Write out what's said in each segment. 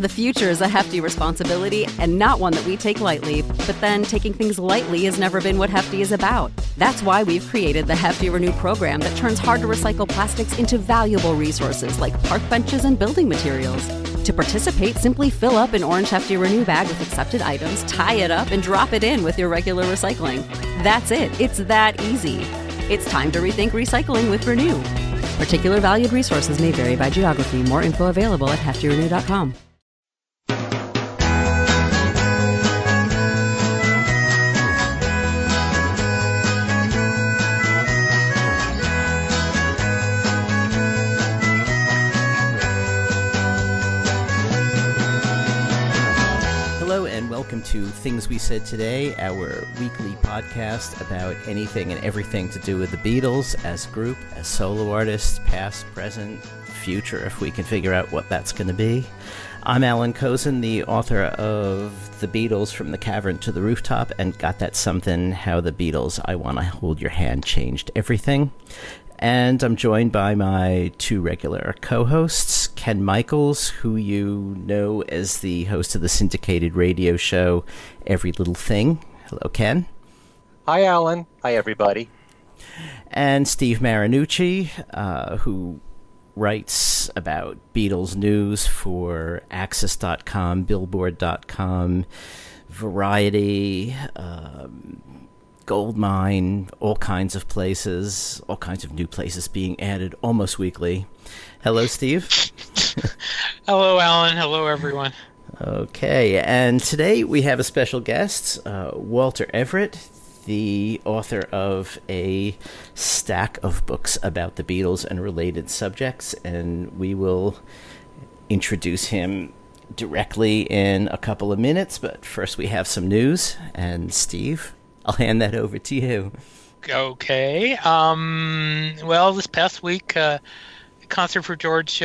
The future is a hefty responsibility and not one that we take lightly, but then taking things lightly has never been what Hefty is about. That's why we've created the Hefty Renew program that turns hard-to-recycle plastics into valuable resources like park benches and building materials. To participate, simply fill up an orange Hefty Renew bag with accepted items, tie it up, and drop it in with your regular recycling. That's it. It's that easy. It's time to rethink recycling with Renew. Particular valued resources may vary by geography. More info available at heftyrenew.com. Hello and welcome to Things We Said Today, our weekly podcast about anything and everything to do with the Beatles as a group, as solo artists, past, present, future, if we can figure out what that's going to be. I'm Alan Kozin, the author of The Beatles From the Cavern to the Rooftop and Got That Something, How the Beatles, I Wanna Hold Your Hand Changed Everything. And I'm joined by my two regular co-hosts, Ken Michaels, who you know as the host of the syndicated radio show Every Little Thing. Hello, Ken. Hi, Alan. Hi, everybody. And Steve Marinucci, who writes about Beatles news for Axis.com, Billboard.com, Variety, Goldmine, all kinds of places, all kinds of new places being added almost weekly. Hello, Steve. Hello, Alan. Hello, everyone. Okay, and today we have a special guest, Walter Everett, the author of a stack of books about the Beatles and related subjects, and we will introduce him directly in a couple of minutes, but first we have some news, and Steve, I'll hand that over to you. Okay. Well, this past week, Concert for George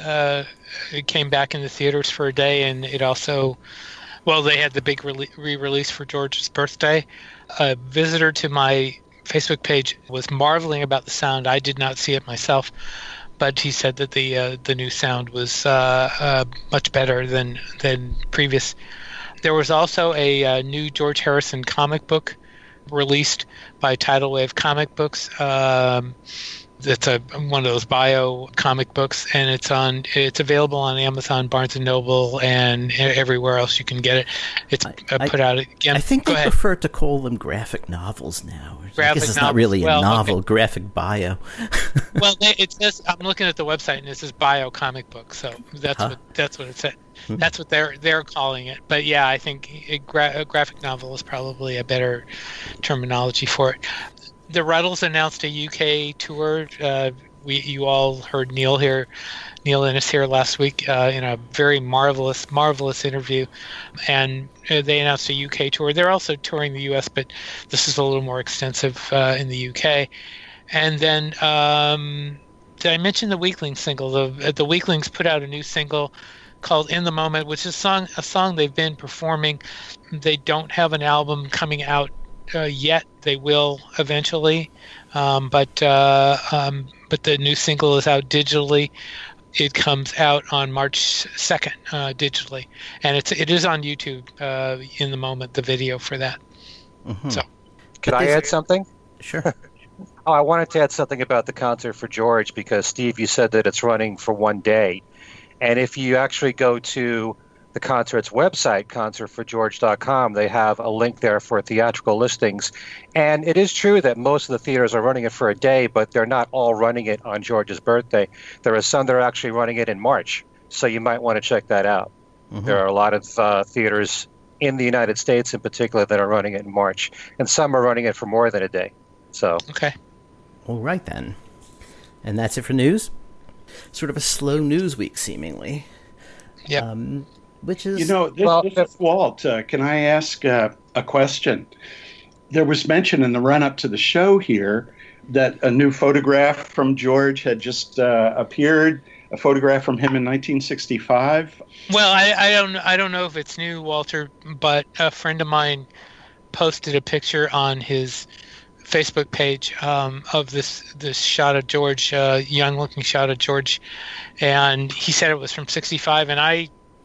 it came back in the theaters for a day, and it also, well, they had the big re-release for George's birthday. A visitor to my Facebook page was marveling about the sound. I did not see it myself, but he said that the new sound was much better than previous. There was also a new George Harrison comic book released by Tidal Wave Comic Books. It's one of those bio comic books, and it's available on Amazon, Barnes & Noble, and everywhere else you can get it. It's put out again. I think they prefer to call them graphic novels now. I guess it's not really a novel, okay. Graphic bio. Well, it says, I'm looking at the website, and it says bio comic book, so that's what it said. That's what they're calling it. But yeah, I think a graphic novel is probably a better terminology for it. The Ruddles announced a UK tour. You all heard Neil Innes here last week in a very marvelous interview, and they announced a UK tour. They're also touring the US, but this is a little more extensive in the UK. And then did I mention the Weaklings single? The Weaklings put out a new single called In the Moment, which is a song they've been performing. They don't have an album coming out yet. They will eventually, but the new single is out digitally. It comes out on March 2nd digitally, and it is on YouTube. In the Moment, the video for that. Mm-hmm. So, could I add something? Sure. I wanted to add something about the Concert for George because Steve, you said that it's running for one day, and if you actually go to the concert's website, concertforgeorge.com, they have a link there for theatrical listings. And it is true that most of the theaters are running it for a day, but they're not all running it on George's birthday. There are some that are actually running it in March, so you might want to check that out. Mm-hmm. There are a lot of theaters in the United States in particular that are running it in March, and some are running it for more than a day. So okay. All right, then. And that's it for news? Sort of a slow news week, seemingly. Yeah. Which is... This is Walt. Can I ask a question? There was mention in the run-up to the show here that a new photograph from George had just appeared, a photograph from him in 1965. Well, I don't know if it's new, Walter, but a friend of mine posted a picture on his Facebook page of this shot of George, young-looking shot of George, and he said it was from '65, and I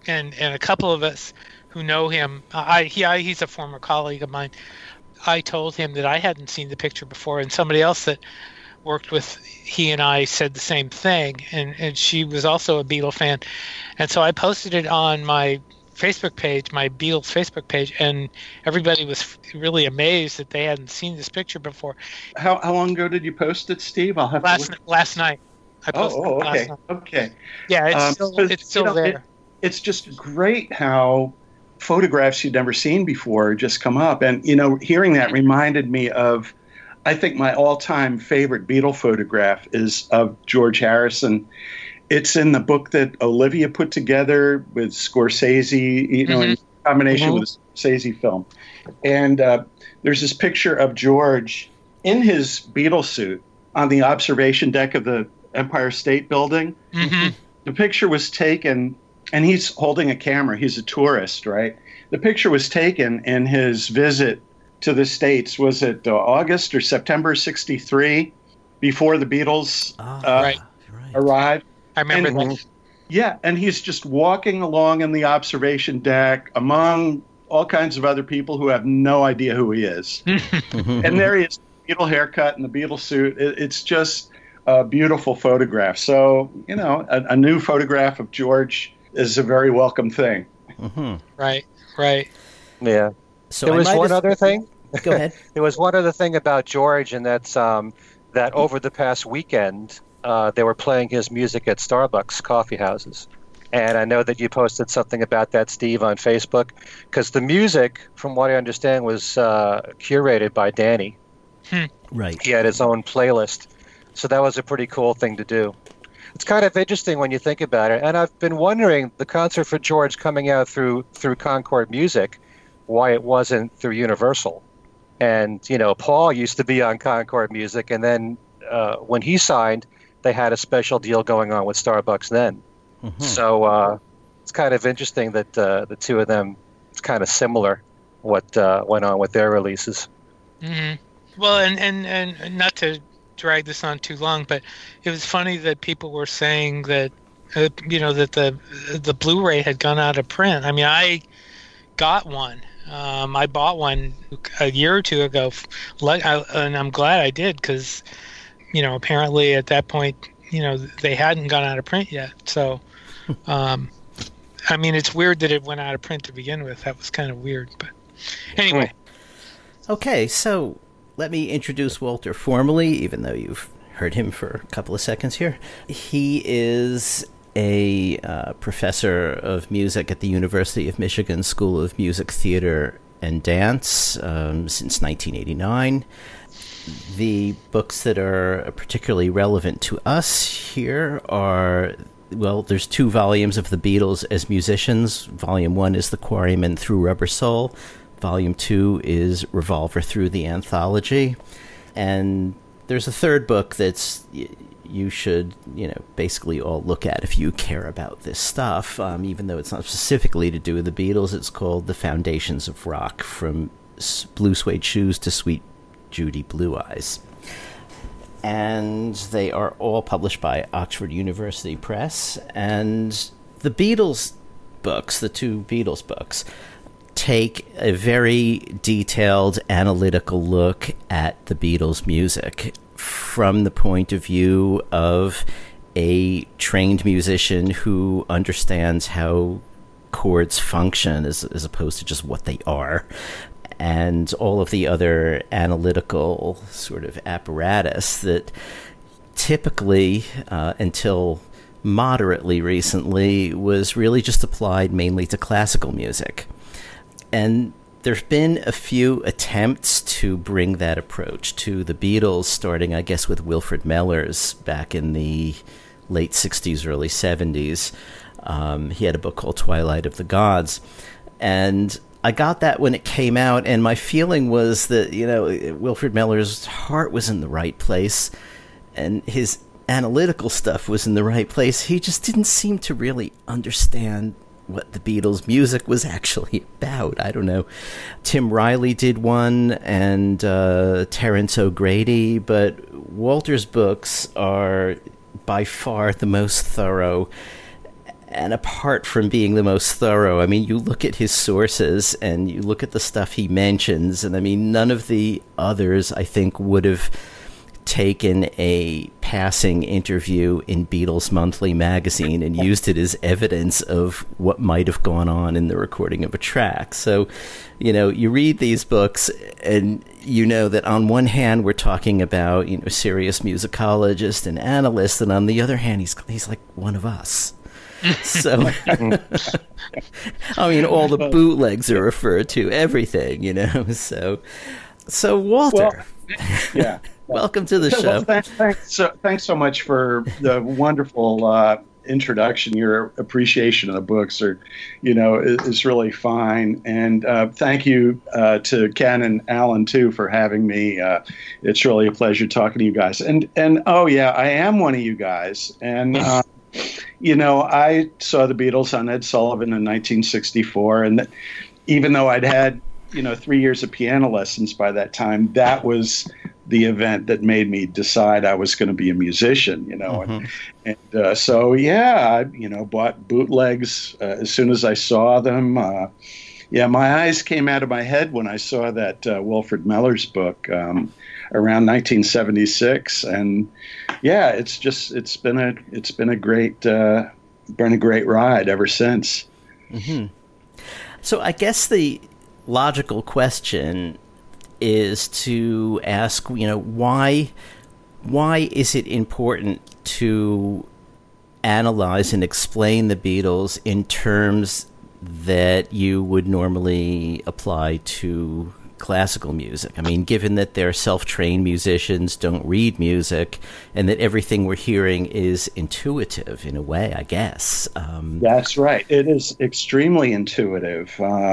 and a couple of us who know him, he's a former colleague of mine. I told him that I hadn't seen the picture before, and somebody else that worked with he and I said the same thing, and she was also a Beatle fan. And so I posted it on my Facebook page, my Beatles Facebook page, and everybody was really amazed that they hadn't seen this picture before. How long ago did you post it, Steve? I'll have last night. I posted it okay. last night. Okay. Yeah, it's still there. It's just great how photographs you'd never seen before just come up. And, hearing that reminded me of, I think my all-time favorite Beatle photograph is of George Harrison. It's in the book that Olivia put together with Scorsese, in combination with a Scorsese film. And there's this picture of George in his Beatle suit on the observation deck of the Empire State Building. Mm-hmm. The picture was taken, and he's holding a camera. He's a tourist, right? The picture was taken in his visit to the States. Was it August or September '63, before the Beatles arrived? I remember that. Yeah, and he's just walking along in the observation deck among all kinds of other people who have no idea who he is. And there he is, Beatle haircut and the Beatle suit. It's just a beautiful photograph. So, a new photograph of George is a very welcome thing. Mm-hmm. Right. Yeah. So there was one other thing. Go ahead. There was one other thing about George, and that's that over the past weekend, they were playing his music at Starbucks coffee houses. And I know that you posted something about that, Steve, on Facebook, because the music, from what I understand, was curated by Danny. Right. He had his own playlist. So that was a pretty cool thing to do. It's kind of interesting when you think about it. And I've been wondering, the concert for George coming out through Concord Music, why it wasn't through Universal. And, Paul used to be on Concord Music, and then when he signed, they had a special deal going on with Starbucks then. Mm-hmm. So it's kind of interesting that the two of them, it's kind of similar what went on with their releases. Mm-hmm. Well, and not to drag this on too long, but it was funny that people were saying that, that the Blu-ray had gone out of print. I mean, I got one. I bought one a year or two ago, and I'm glad I did because, apparently at that point, they hadn't gone out of print yet. So, I mean, it's weird that it went out of print to begin with. That was kind of weird, but anyway. Okay, so let me introduce Walter formally, even though you've heard him for a couple of seconds here. He is a professor of music at the University of Michigan School of Music, Theater, and Dance since 1989. The books that are particularly relevant to us here are, well, there's 2 volumes of the Beatles as musicians. Volume 1 is The Quarrymen Through Rubber Soul. Volume 2 is Revolver Through the Anthology. And there's a third book that's you should, basically all look at if you care about this stuff. Even though it's not specifically to do with the Beatles, it's called The Foundations of Rock, From Blue Suede Shoes to Sweet Judy Blue Eyes. And they are all published by Oxford University Press. And the Beatles books, the 2 Beatles books, take a very detailed analytical look at the Beatles' music from the point of view of a trained musician who understands how chords function as opposed to just what they are, and all of the other analytical sort of apparatus that typically, until moderately recently, was really just applied mainly to classical music. And there's been a few attempts to bring that approach to the Beatles, starting, I guess, with Wilfrid Mellors back in the late 60s, early 70s. He had a book called Twilight of the Gods. And I got that when it came out, and my feeling was that, Wilfrid Mellors' heart was in the right place, and his analytical stuff was in the right place. He just didn't seem to really understand what the Beatles' music was actually about. I don't know. Tim Riley did one, and Terence O'Grady, but Walter's books are by far the most thorough, And apart from being the most thorough, I mean, you look at his sources and you look at the stuff he mentions, and I mean, none of the others, I think, would have taken a passing interview in Beatles Monthly magazine and used it as evidence of what might have gone on in the recording of a track. So, you know, you read these books and you know that on one hand we're talking about, you know, a serious musicologist and analyst, and on the other hand he's like one of us. So, I mean, all the bootlegs are referred to, everything, you know. So Walter, yeah, welcome to the show. Well, thanks so much for the wonderful introduction. Your appreciation of the books is really fine, and thank you to Ken and Alan too for having me. It's really a pleasure talking to you guys. And oh yeah, I am one of you guys, and. You know, I saw the Beatles on Ed Sullivan in 1964, and even though I'd had, 3 years of piano lessons by that time, that was the event that made me decide I was going to be a musician, and so, yeah, I, bought bootlegs as soon as I saw them. My eyes came out of my head when I saw that Wilfred Mellers book around 1976, and yeah, it's been a great ride ever since. Mm-hmm. So I guess the logical question is to ask, why is it important to analyze and explain the Beatles in terms that you would normally apply to classical music? I mean, given that they're self-trained musicians, don't read music, and that everything we're hearing is intuitive in a way, I guess. That's right. It is extremely intuitive.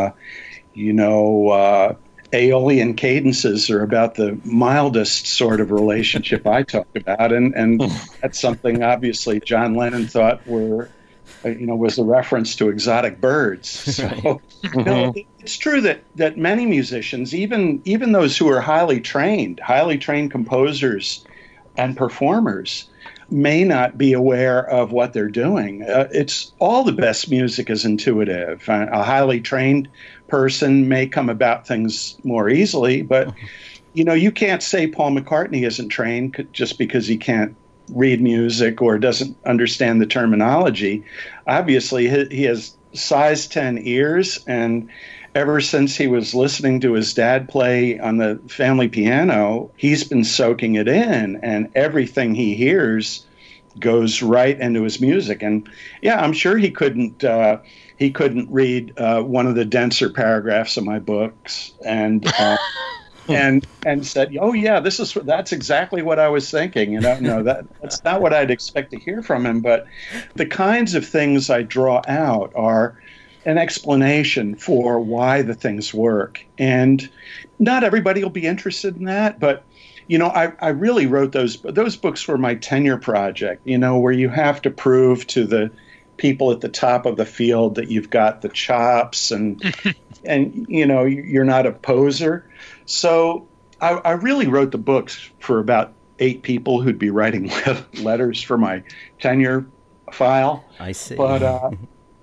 Aeolian cadences are about the mildest sort of relationship I talk about, and that's something obviously John Lennon thought was a reference to exotic birds. So, it's true that many musicians, even those who are highly trained composers and performers, may not be aware of what they're doing. It's all the best music is intuitive. A highly trained person may come about things more easily, but you can't say Paul McCartney isn't trained just because he can't read music or doesn't understand the terminology. Obviously, he has size 10 ears, and ever since he was listening to his dad play on the family piano, he's been soaking it in, and everything he hears goes right into his music. And yeah, I'm sure he couldn't read one of the denser paragraphs of my books and said, "Oh yeah, that's exactly what I was thinking." No, that's not what I'd expect to hear from him. But the kinds of things I draw out are an explanation for why the things work, and not everybody will be interested in that. But I really wrote those books were my tenure project. Where you have to prove to the people at the top of the field that you've got the chops, and you're not a poser. So I really wrote the books for about 8 people who'd be writing letters for my tenure file. I see. But,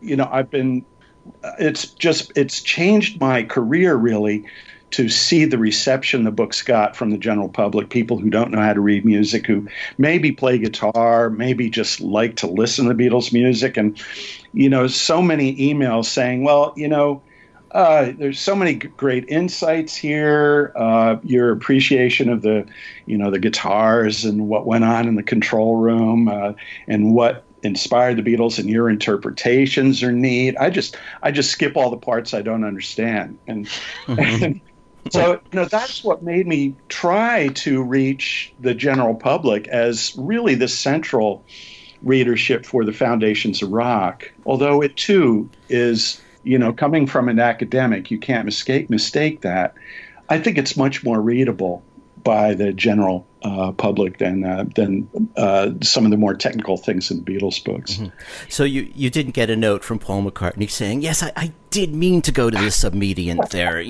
it's changed my career really to see the reception the books got from the general public, people who don't know how to read music, who maybe play guitar, maybe just like to listen to Beatles music. And, so many emails saying, well, there's so many great insights here. Your appreciation of the guitars and what went on in the control room, and what inspired the Beatles, and your interpretations are neat. I just skip all the parts I don't understand, and so that's what made me try to reach the general public as really the central readership for the Foundations of Rock. Although it too is, coming from an academic, you can't mistake that. I think it's much more readable by the general public than some of the more technical things in the Beatles books. Mm-hmm. So you didn't get a note from Paul McCartney saying, "Yes, I did mean to go to the submediant there,"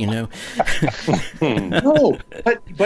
No,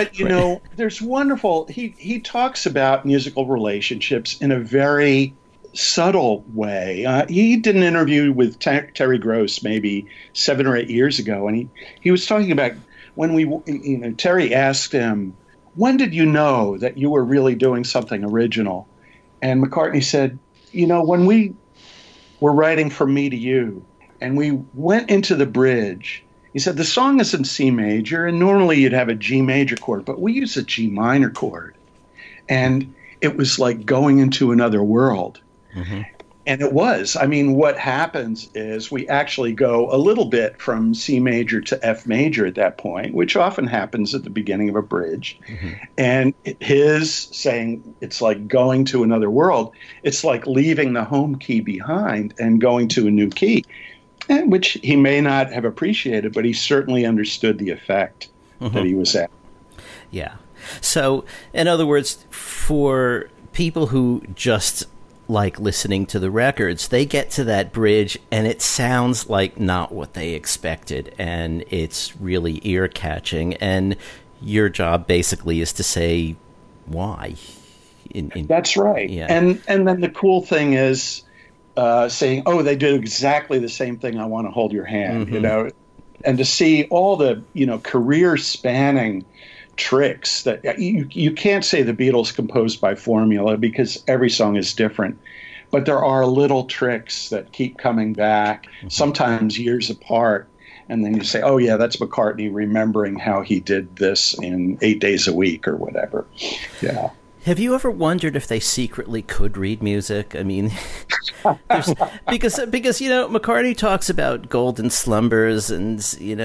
but there's wonderful. He talks about musical relationships in a very subtle way. He did an interview with Terry Gross maybe 7 or 8 years ago, and he was talking about when Terry asked him, when did you know that you were really doing something original? And McCartney said, when we were writing From Me to You, and we went into the bridge, he said, the song is in C major, and normally you'd have a G major chord, but we use a G minor chord. And it was like going into another world. Mm-hmm. And it was. I mean, what happens is we actually go a little bit from C major to F major at that point, which often happens at the beginning of a bridge. Mm-hmm. And his saying it's like going to another world. It's like leaving the home key behind and going to a new key, which he may not have appreciated, but he certainly understood the effect that he was at. Yeah. So, in other words, for people who just like listening to the records, they get to that bridge and it sounds like not what they expected, and it's really ear-catching, and your job basically is to say why. That's right. Yeah. And then the cool thing is saying, oh, they did exactly the same thing, I Want to Hold Your Hand, and to see all the, career-spanning tricks that you can't say the Beatles composed by formula because every song is different, but there are little tricks that keep coming back, sometimes years apart, and then you say, oh yeah, that's McCartney remembering how he did this in 8 days a week or whatever. Yeah. Have you ever wondered if they secretly could read music? I mean, because McCartney talks about golden slumbers and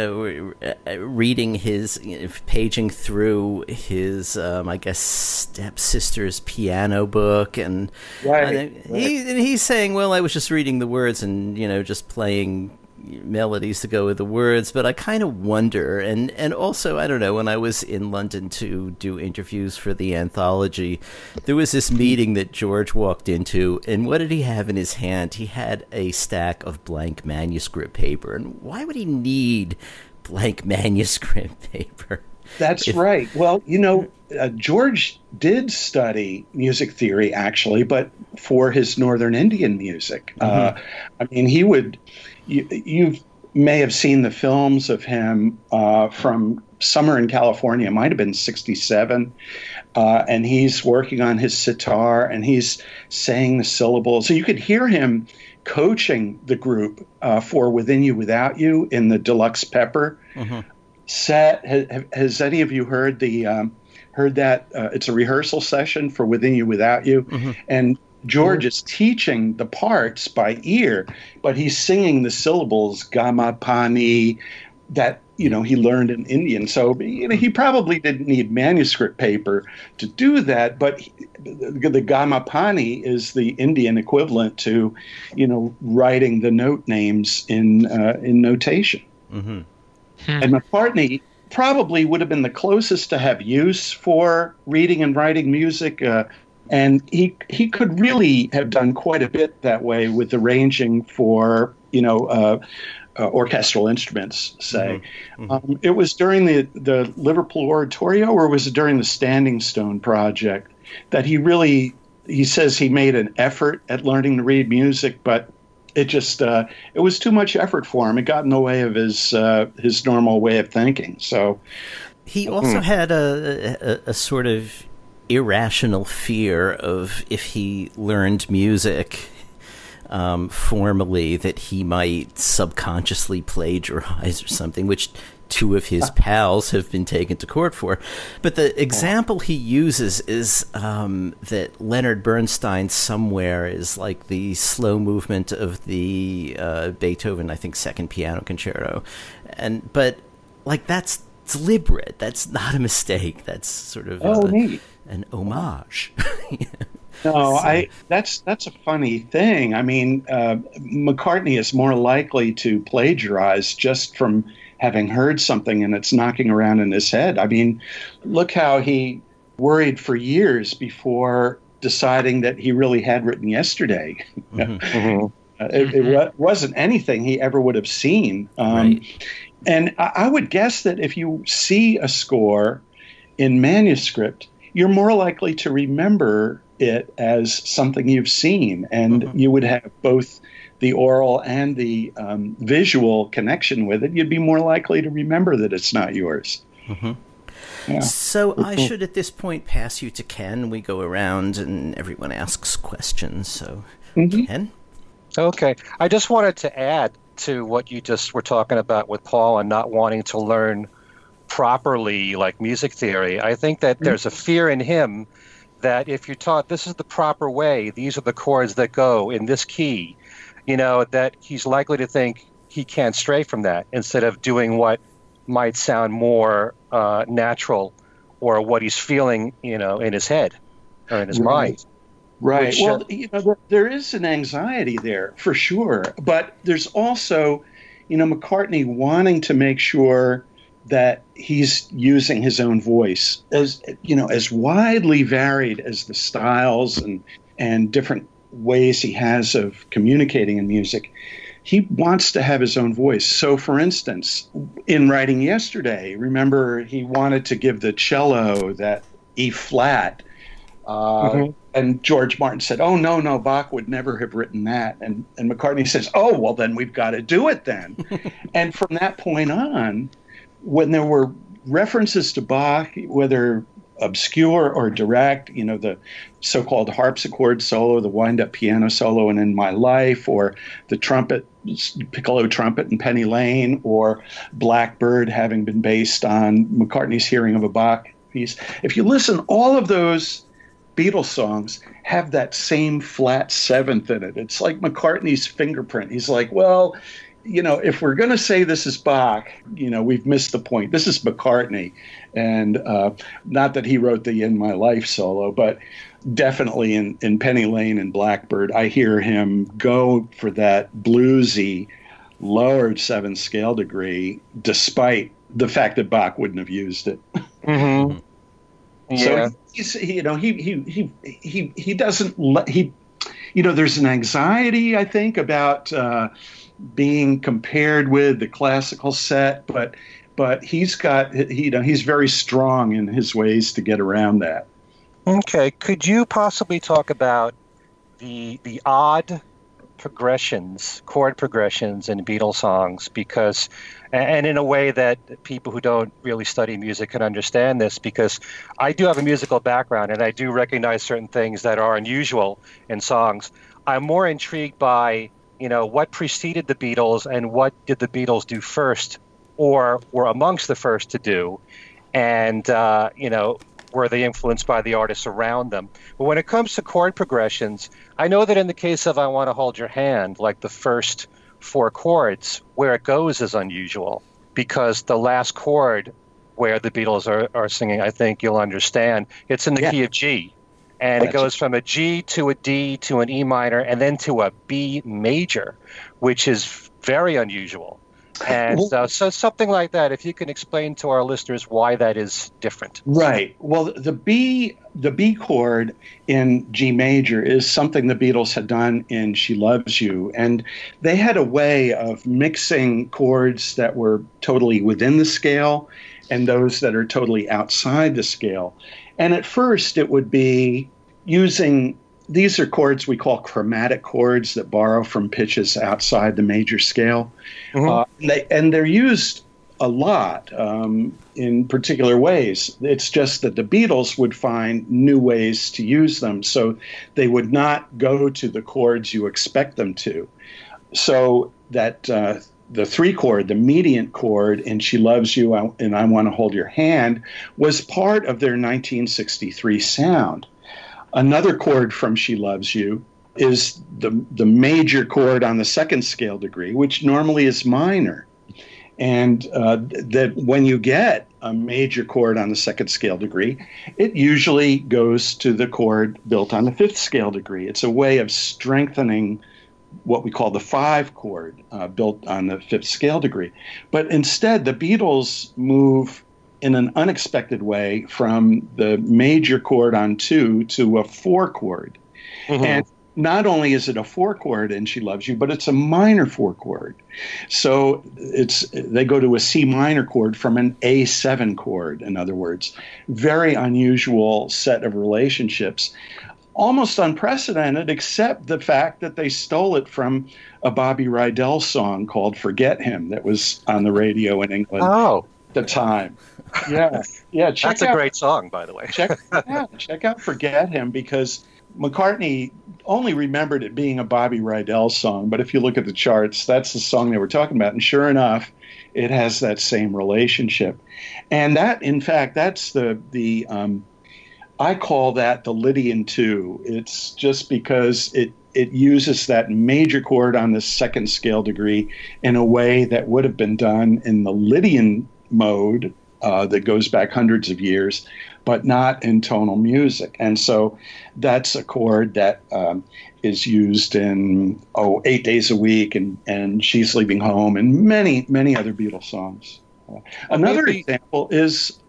reading his paging through his I guess stepsister's piano book, and he's saying, well, I was just reading the words and just playing melodies to go with the words. But I kind of wonder, and also, I don't know, when I was in London to do interviews for the anthology, there was this meeting that George walked into, and what did he have in his hand? He had a stack of blank manuscript paper. And why would he need blank manuscript paper? That's right. Well, George did study music theory, actually, but for his Northern Indian music. I mean, he would... You may have seen the films of him from Summer in California. It might have been 1967. And he's working on his sitar and he's saying the syllables. So you could hear him coaching the group for Within You, Without You in the Deluxe Pepper set. Has any of you heard that? It's a rehearsal session for Within You, Without You. And George is teaching the parts by ear, but he's singing the syllables, gama, pani, that, he learned in Indian. So, he probably didn't need manuscript paper to do that, but the gama, pani is the Indian equivalent to, writing the note names in notation. And McCartney probably would have been the closest to have use for reading and writing music. And he could really have done quite a bit that way with arranging for, orchestral instruments, say. It was during the Liverpool Oratorio, or was it during the Standing Stone project, that he says he made an effort at learning to read music, but it just, it was too much effort for him. It got in the way of his normal way of thinking. So he also had a sort of irrational fear of, if he learned music formally, that he might subconsciously plagiarize or something, which two of his pals have been taken to court for. But the example he uses is that Leonard Bernstein somewhere is like the slow movement of the Beethoven, I think, second piano concerto. But like that's deliberate. That's not a mistake. That's sort of neat. An homage. That's a funny thing. I mean, McCartney is more likely to plagiarize just from having heard something and it's knocking around in his head. I mean, look how he worried for years before deciding that he really had written Yesterday. It wasn't anything he ever would have seen. Right. And I would guess that if you see a score in manuscript, you're more likely to remember it as something you've seen, and you would have both the oral and the visual connection with it, you'd be more likely to remember that it's not yours. Yeah. So I should at this point pass you to Ken. We go around and everyone asks questions. So Ken? Okay. I just wanted to add to what you just were talking about with Paul and not wanting to learn properly, like music theory. I think that there's a fear in him that if you're taught this is the proper way, these are the chords that go in this key, that he's likely to think he can't stray from that instead of doing what might sound more natural or what he's feeling, in his head or in his mind. Right. Well, there is an anxiety there for sure, but there's also, McCartney wanting to make sure that he's using his own voice as widely varied as the styles and different ways he has of communicating in music. He wants to have his own voice. So, for instance, in writing Yesterday, remember he wanted to give the cello that E flat, and George Martin said, "Oh no, Bach would never have written that." And McCartney says, "Oh well, then we've got to do it then." And from that point on, when there were references to Bach, whether obscure or direct, the so-called harpsichord solo, the wind-up piano solo in My Life, or the piccolo trumpet in Penny Lane, or Blackbird having been based on McCartney's hearing of a Bach piece. If you listen, all of those Beatles songs have that same flat seventh in it. It's like McCartney's fingerprint. He's like, well, if we're going to say this is Bach, we've missed the point. This is McCartney. And not that he wrote the In My Life solo, but definitely in Penny Lane and Blackbird, I hear him go for that bluesy lowered 7th scale degree, despite the fact that Bach wouldn't have used it. Mm-hmm. Yeah. So he doesn't there's an anxiety, I think, about being compared with the classical set, but he's got he's very strong in his ways to get around that. Okay, could you possibly talk about the odd chord progressions in Beatles songs, because and in a way that people who don't really study music can understand this, because I do have a musical background and I do recognize certain things that are unusual in songs. I'm more intrigued by what preceded the Beatles and what did the Beatles do first or were amongst the first to do, and were they influenced by the artists around them. But when it comes to chord progressions, I know that in the case of I Want to Hold Your Hand, like the first 4 chords, where it goes is unusual, because the last chord where the Beatles are singing, I think you'll understand, it's in the key of G. And it goes from a G to a D to an E minor and then to a B major, which is very unusual. And so something like that, if you can explain to our listeners why that is different. Right. Well, the B chord in G major is something the Beatles had done in She Loves You. And they had a way of mixing chords that were totally within the scale and those that are totally outside the scale. And at first it would be using, these are chords we call chromatic chords that borrow from pitches outside the major scale. And they're used a lot in particular ways. It's just that the Beatles would find new ways to use them, so they would not go to the chords you expect them to. So that the 3 chord, the mediant chord in She Loves You and I Want to Hold Your Hand, was part of their 1963 sound. Another chord from She Loves You is the major chord on the 2nd scale degree, which normally is minor. And that when you get a major chord on the 2nd scale degree, it usually goes to the chord built on the 5th scale degree. It's a way of strengthening what we call the 5 chord built on the 5th scale degree. But instead, the Beatles move in an unexpected way from the major chord on 2 to a 4 chord. And not only is it a 4 chord in She Loves You, but it's a minor 4 chord. So they go to a C minor chord from an A7 chord, in other words. Very unusual set of relationships. almost unprecedented, except the fact that they stole it from a Bobby Rydell song called Forget Him that was on the radio in England at the time. Yeah. That's a great song, by the way. check out Forget Him, because McCartney only remembered it being a Bobby Rydell song, but if you look at the charts, that's the song they were talking about. And sure enough, it has that same relationship. And that, in fact, that's the I call that the Lydian 2. It's just because it uses that major chord on the second scale degree in a way that would have been done in the Lydian mode that goes back hundreds of years, but not in tonal music. And so that's a chord that is used in 8 Days a Week and She's Leaving Home and many, many other Beatles songs. Another example is,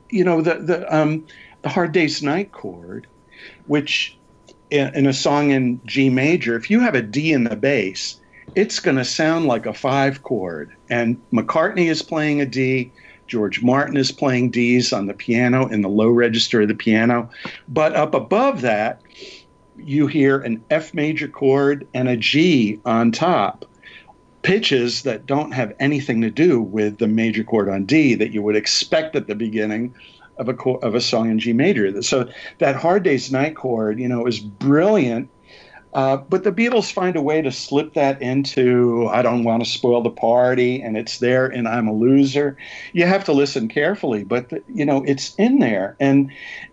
the Hard Day's Night chord, which in a song in G major, if you have a D in the bass, it's going to sound like a 5 chord. And McCartney is playing a D. George Martin is playing Ds on the piano in the low register of the piano. But up above that, you hear an F major chord and a G on top, pitches that don't have anything to do with the major chord on D that you would expect at the beginning of a song in G major. So that Hard Day's Night chord, is brilliant. But the Beatles find a way to slip that into I Don't Want to Spoil the Party, and it's there in I'm a Loser. You have to listen carefully, but it's in there. And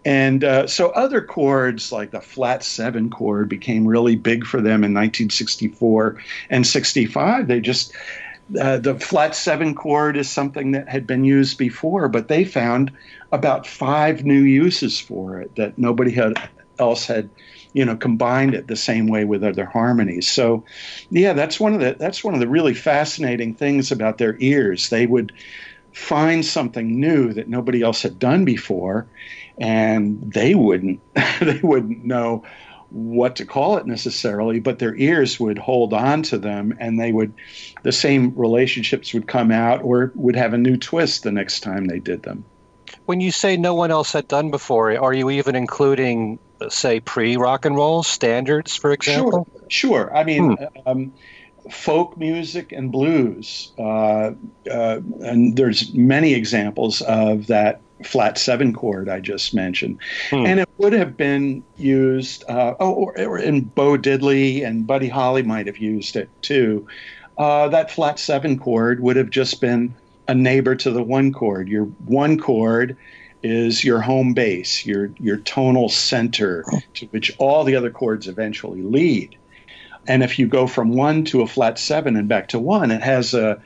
so other chords like the flat 7 chord became really big for them in 1964 and 65. They just the flat 7 chord is something that had been used before, but they found about 5 new uses for it that nobody else had combined it the same way with other harmonies. So, yeah, that's one of the really fascinating things about their ears. They would find something new that nobody else had done before, and they wouldn't know what to call it necessarily, but their ears would hold on to them, and the same relationships would come out or would have a new twist the next time they did them. When you say no one else had done before, are you even including, say, pre-rock and roll standards, for example? Sure. I mean, folk music and blues, and there's many examples of that flat 7 chord I just mentioned. And it would have been used, or in Bo Diddley, and Buddy Holly might have used it too. That flat 7 chord would have just been a neighbor to the 1 chord. Your 1 chord is your home base, your tonal center to which all the other chords eventually lead. And if you go from 1 to a flat 7 and back to 1, it has a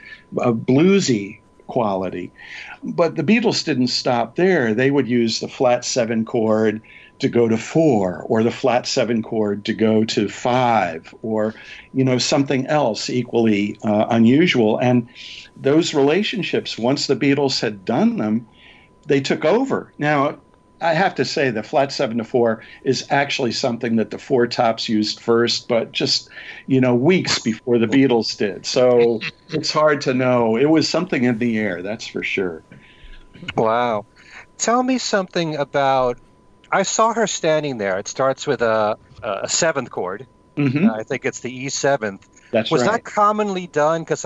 bluesy quality. But the Beatles didn't stop there. They would use the flat 7 chord to go to 4, or the flat 7 chord to go to 5, or something else equally unusual. And those relationships, once the Beatles had done them, they took over. Now, I have to say the flat 7 to 4 is actually something that the Four Tops used first, but just, weeks before the Beatles did. So it's hard to know. It was something in the air, that's for sure. Wow. Tell me something about, I saw her standing there. It starts with a 7th chord. Mm-hmm. I think it's the E7th. That's Was right. that commonly done? Because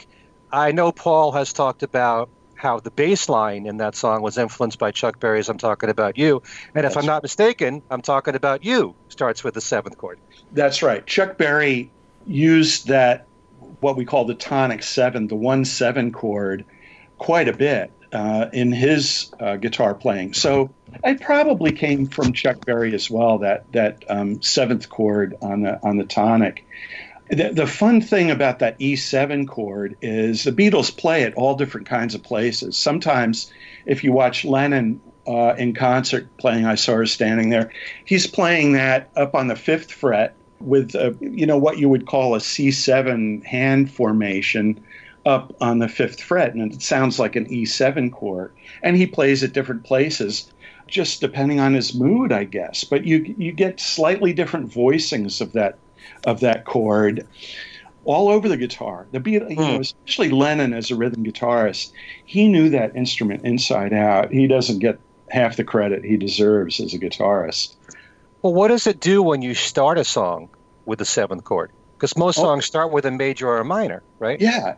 I know Paul has talked about how the bass line in that song was influenced by Chuck Berry's I'm Talking About You. And if I'm not mistaken, I'm Talking About You starts with the 7th chord. That's right. Chuck Berry used that, what we call the tonic 7, the 1-7 chord, quite a bit in his guitar playing. So it probably came from Chuck Berry as well, that 7th chord on the tonic. The fun thing about that E7 chord is the Beatles play it all different kinds of places. Sometimes if you watch Lennon in concert playing I Saw Her Standing There, he's playing that up on the 5th fret with, what you would call a C7 hand formation up on the 5th fret, and it sounds like an E7 chord. And he plays at different places, just depending on his mood, I guess. But you get slightly different voicings of that chord all over the guitar. The Beatles, especially Lennon as a rhythm guitarist, he knew that instrument inside out. He doesn't get half the credit he deserves as a guitarist. Well, what does it do when you start a song with the seventh chord? Because most songs start with a major or a minor, right? Yeah,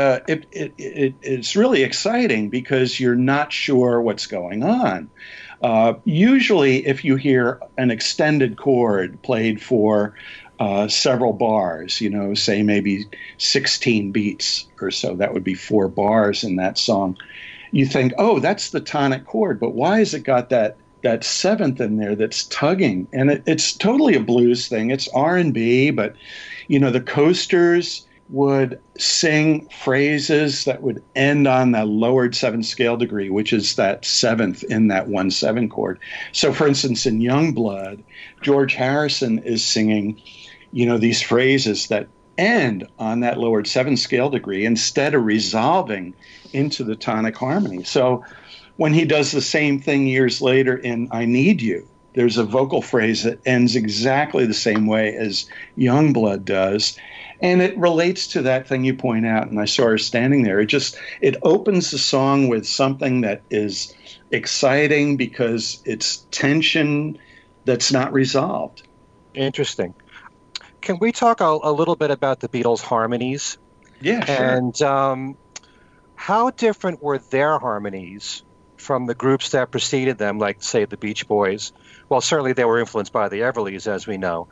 it's really exciting because you're not sure what's going on. Usually, if you hear an extended chord played for several bars, say maybe 16 beats or so, that would be 4 bars in that song, you think, oh, that's the tonic chord, but why has it got that seventh in there that's tugging? And it's totally a blues thing. It's R&B, but the Coasters would sing phrases that would end on the lowered 7th scale degree, which is that seventh in that 1/7 chord. So, for instance, in Youngblood, George Harrison is singing, these phrases that end on that lowered 7th scale degree instead of resolving into the tonic harmony. So when he does the same thing years later in I Need You, there's a vocal phrase that ends exactly the same way as Youngblood does. And it relates to that thing you point out, and I saw her standing there. It opens the song with something that is exciting because it's tension that's not resolved. Interesting. Can we talk a little bit about the Beatles' harmonies? Yeah, sure. And how different were their harmonies from the groups that preceded them, like, say, the Beach Boys? Well, certainly they were influenced by the Everlys, as we know.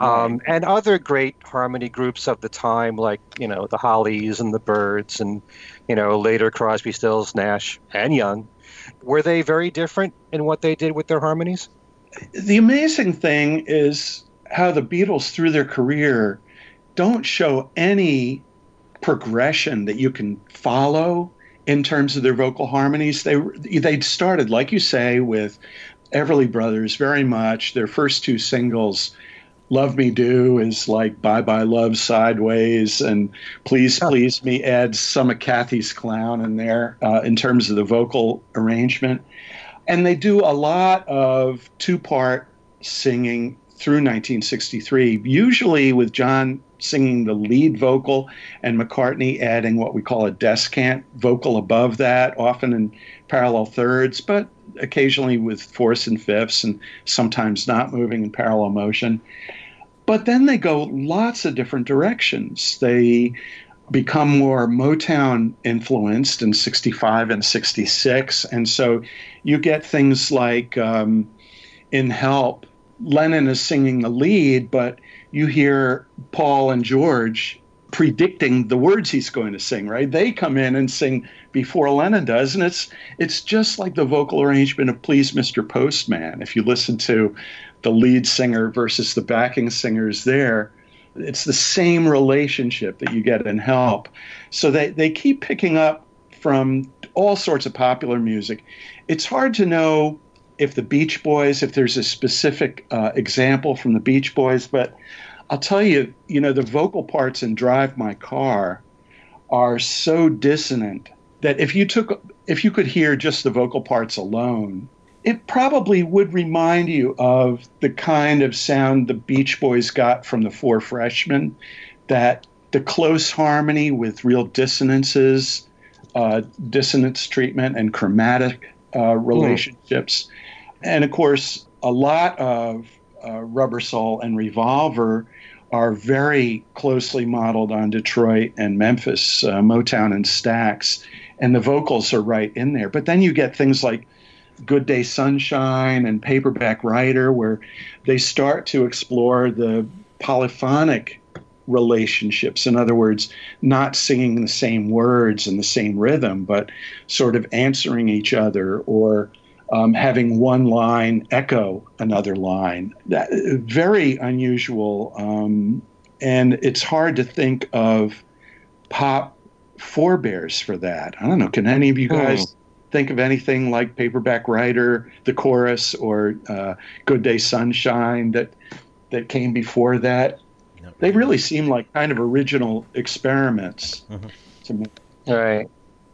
And other great harmony groups of the time, like, the Hollies and the Byrds and, later Crosby, Stills, Nash, and Young. Were they very different in what they did with their harmonies? The amazing thing is how the Beatles, through their career, don't show any progression that you can follow in terms of their vocal harmonies. They started, like you say, with Everly Brothers very much. Their first 2 singles, Love Me Do is like Bye Bye Love Sideways, and Please Please Me adds some of Kathy's Clown in there in terms of the vocal arrangement. And they do a lot of 2-part singing through 1963, usually with John singing the lead vocal and McCartney adding what we call a descant vocal above that, often in parallel thirds, but occasionally with fourths and fifths, and sometimes not moving in parallel motion. But then they go lots of different directions. They become more Motown influenced in 65 and 66. And so you get things like in Help, Lennon is singing the lead, but you hear Paul and George predicting the words he's going to sing, right? They come in and sing before Lennon does, and it's just like the vocal arrangement of Please Mr. Postman. If you listen to the lead singer versus the backing singers there, it's the same relationship that you get in Help. So they keep picking up from all sorts of popular music. It's hard to know if the Beach Boys, if there's a specific example from the Beach Boys, but I'll tell you, the vocal parts in Drive My Car are so dissonant that if you could hear just the vocal parts alone, it probably would remind you of the kind of sound the Beach Boys got from the Four Freshmen, that the close harmony with real dissonances, dissonance treatment, and chromatic relationships. And, of course, a lot of Rubber Soul and Revolver are very closely modeled on Detroit and Memphis, Motown and Stax, and the vocals are right in there. But then you get things like Good Day Sunshine and Paperback Writer, where they start to explore the polyphonic relationships. In other words, not singing the same words and the same rhythm, but sort of answering each other, or having one line echo another line. Very unusual, and it's hard to think of pop forebears for that. I don't know, can any of you guys think of anything like Paperback Writer, the chorus, or Good Day Sunshine that came before that? They really seem like kind of original experiments to me. All right.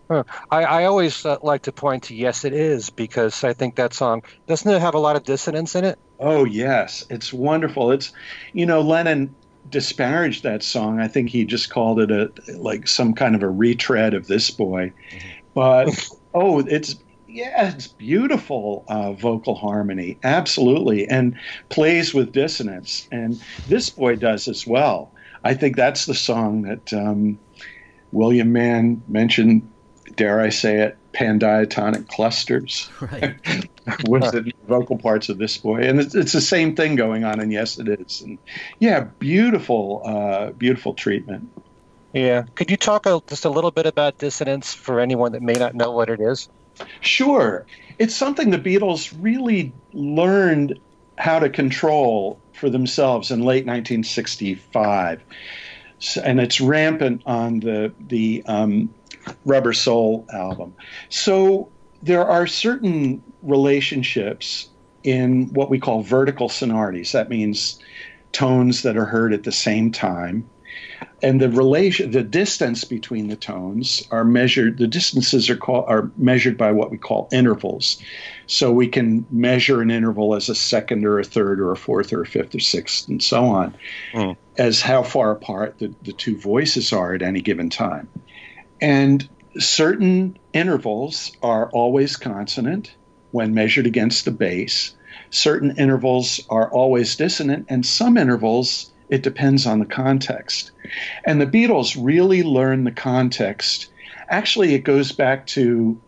I always like to point to Yes It Is, because I think that song, doesn't it have a lot of dissonance in it? Oh, yes. It's wonderful. It's, Lennon disparaged that song. I think he just called it like some kind of a retread of This Boy. But, it's Yeah, it's beautiful vocal harmony, absolutely, and plays with dissonance. And this boy does as well. I think that's the song that William Mann mentioned, dare I say it, pandiatonic clusters. Right. Was the vocal parts of this boy. And it's the same thing going on in Yes, It Is. And yeah, beautiful, beautiful treatment. Yeah. Could you talk just a little bit about dissonance for anyone that may not know what it is? Sure. It's something the Beatles really learned how to control for themselves in late 1965. And it's rampant on the Rubber Soul album. So there are certain relationships in what we call vertical sonorities. That means tones that are heard at the same time. And the distance between the tones are measured. The distances are measured by what we call intervals. So we can measure an interval as a second or a third or a fourth or a fifth or sixth and so on, as how far apart the two voices are at any given time. And certain intervals are always consonant when measured against the bass. Certain intervals are always dissonant, and some intervals, it depends on the context. And the Beatles really learned the context. Actually, it goes back to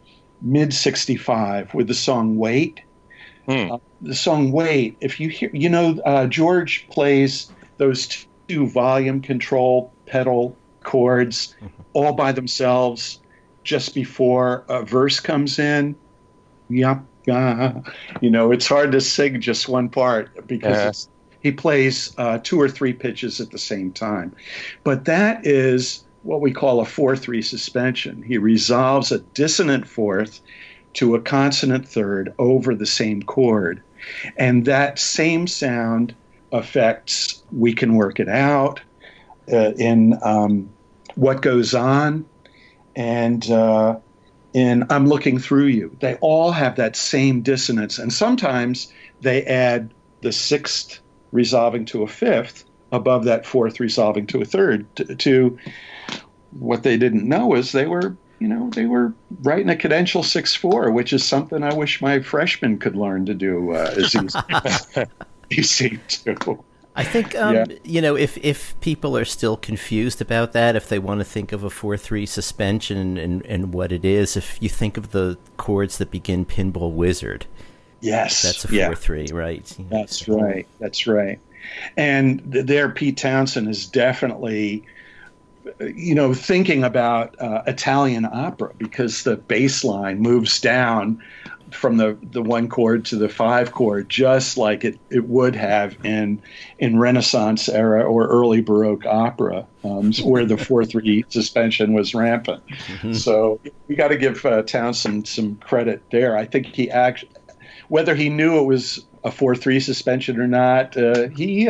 mid-65 with the song Wait. The song Wait, if you hear, George plays those two volume control pedal chords all by themselves just before a verse comes in. Yup. It's hard to sing just one part because he plays 2 or 3 pitches at the same time. But that is what we call a 4/3 suspension. He resolves a dissonant fourth to a consonant third over the same chord. And that same sound affects We Can Work It Out, in What Goes On, and in I'm Looking Through You. They all have that same dissonance. And sometimes they add the sixth resolving to a fifth above that fourth resolving to a third. To what they didn't know is they were writing a cadential 6/4, which is something I wish my freshmen could learn to do as easy to. I think, if people are still confused about that, if they want to think of a 4/3 suspension and what it is, if you think of the chords that begin Pinball Wizard. Yes. That's a 4/3, right? That's right. That's right. And there, Pete Townsend is definitely, thinking about Italian opera, because the bass line moves down from the 1 chord to the 5 chord, just like it would have in Renaissance era or early Baroque opera, where the 4/3 suspension was rampant. Mm-hmm. So we got to give Townsend some credit there. I think he actually, whether he knew it was a 4/3 suspension or not, he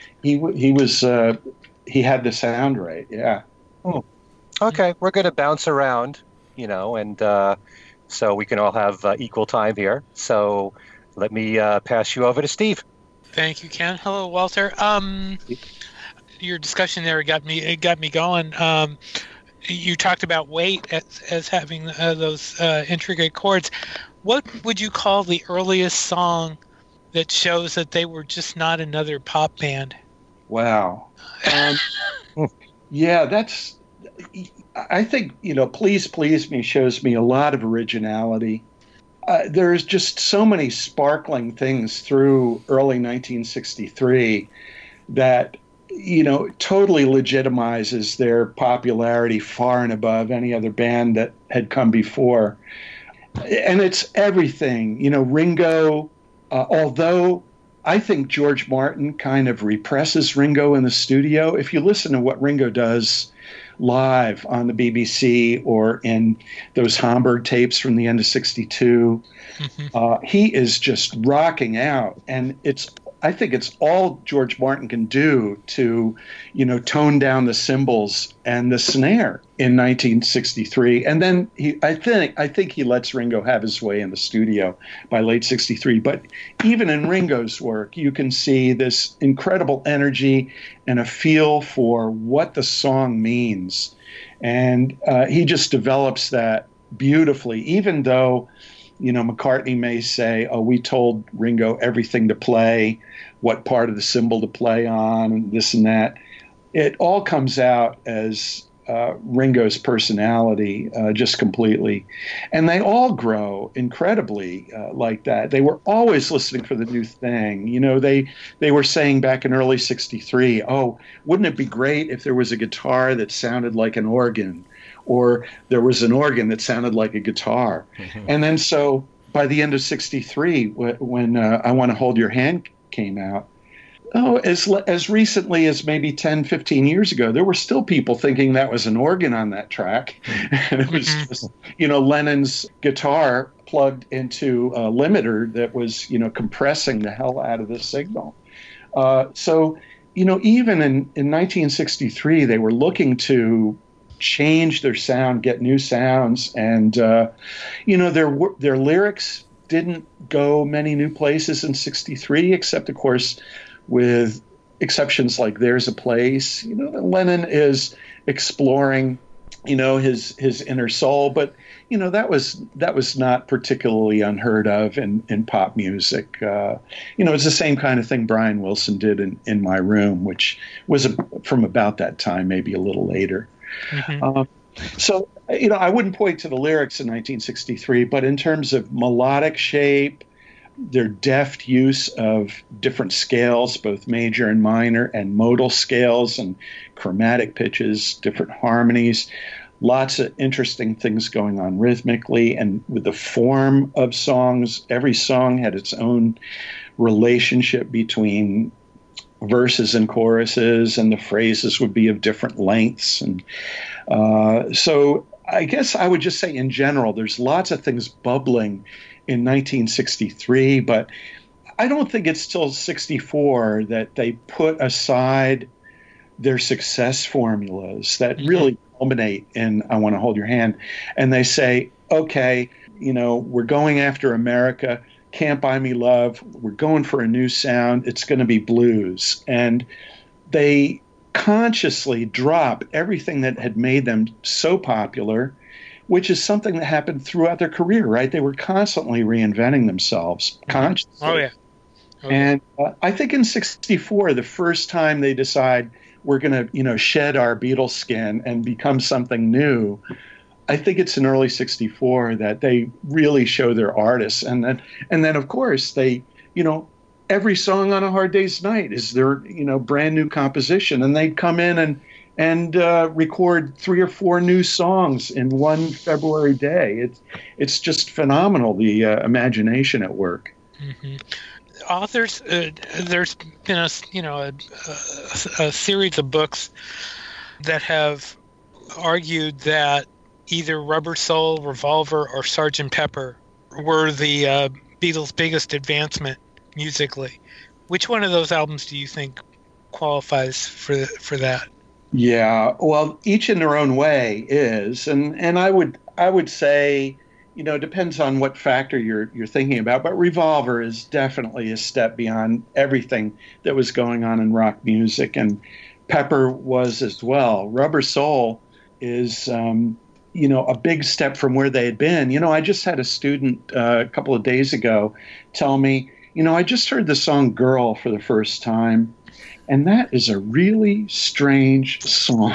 had the sound right. Yeah. Okay, we're going to bounce around, and so we can all have equal time here. So let me pass you over to Steve. Thank you, Ken. Hello, Walter. Your discussion there got me going. You talked about Wait as having those intricate chords. What would you call the earliest song that shows that they were just not another pop band? Wow. Yeah, I think, Please Please Me shows me a lot of originality. There's just so many sparkling things through early 1963 that, totally legitimizes their popularity far and above any other band that had come before. And it's everything, Ringo, although I think George Martin kind of represses Ringo in the studio. If you listen to what Ringo does live on the BBC or in those Hamburg tapes from the end of '62, he is just rocking out. And I think it's all George Martin can do to, tone down the cymbals and the snare in 1963. And then I think he lets Ringo have his way in the studio by late '63. But even in Ringo's work, you can see this incredible energy and a feel for what the song means. And he just develops that beautifully, even though McCartney may say, oh, we told Ringo everything to play, what part of the cymbal to play on, and this and that. It all comes out as Ringo's personality just completely. And they all grow incredibly like that. They were always listening for the new thing. They were saying back in early '63, oh, wouldn't it be great if there was a guitar that sounded like an organ, or there was an organ that sounded like a guitar. Mm-hmm. And then so by the end of '63, when I Want to Hold Your Hand came out, as recently as maybe 10, 15 years ago, there were still people thinking that was an organ on that track. And it was just, Lennon's guitar plugged into a limiter that was, compressing the hell out of the signal. So even in 1963, they were looking to change their sound, get new sounds. And, their lyrics didn't go many new places in '63, except, of course, with exceptions like There's a Place. Lennon is exploring, his inner soul, but, that was not particularly unheard of in pop music. It's the same kind of thing Brian Wilson did in My Room, which was from about that time, maybe a little later. Mm-hmm. So, I wouldn't point to the lyrics in 1963, but in terms of melodic shape, their deft use of different scales, both major and minor, and modal scales and chromatic pitches, different harmonies, lots of interesting things going on rhythmically. And with the form of songs, every song had its own relationship between verses and choruses, and the phrases would be of different lengths. And so I guess I would just say in general, there's lots of things bubbling in 1963, but I don't think it's till '64 that they put aside their success formulas that really culminate in I Want to Hold Your Hand, and they say, okay, we're going after America, Can't Buy Me Love, we're going for a new sound, it's going to be blues. And they consciously drop everything that had made them so popular, which is something that happened throughout their career, right? They were constantly reinventing themselves consciously. Oh, yeah. And I think in '64, the first time they decide we're going to, shed our Beatles skin and become something new, I think it's in early '64 that they really show their artists. And then of course, they, every song on A Hard Day's Night is their, brand new composition. And they'd come in and record 3 or 4 new songs in one February day. It's just phenomenal, the imagination at work. Mm-hmm. Authors, there's been a series of books that have argued that either Rubber Soul, Revolver, or Sgt. Pepper were the Beatles' biggest advancement musically. Which one of those albums do you think qualifies for that? Yeah, well, each in their own way is, and I would say, depends on what factor you're thinking about, but Revolver is definitely a step beyond everything that was going on in rock music, and Pepper was as well. Rubber Soul is, a big step from where they had been. I just had a student a couple of days ago tell me, I just heard the song Girl for the first time. And that is a really strange song.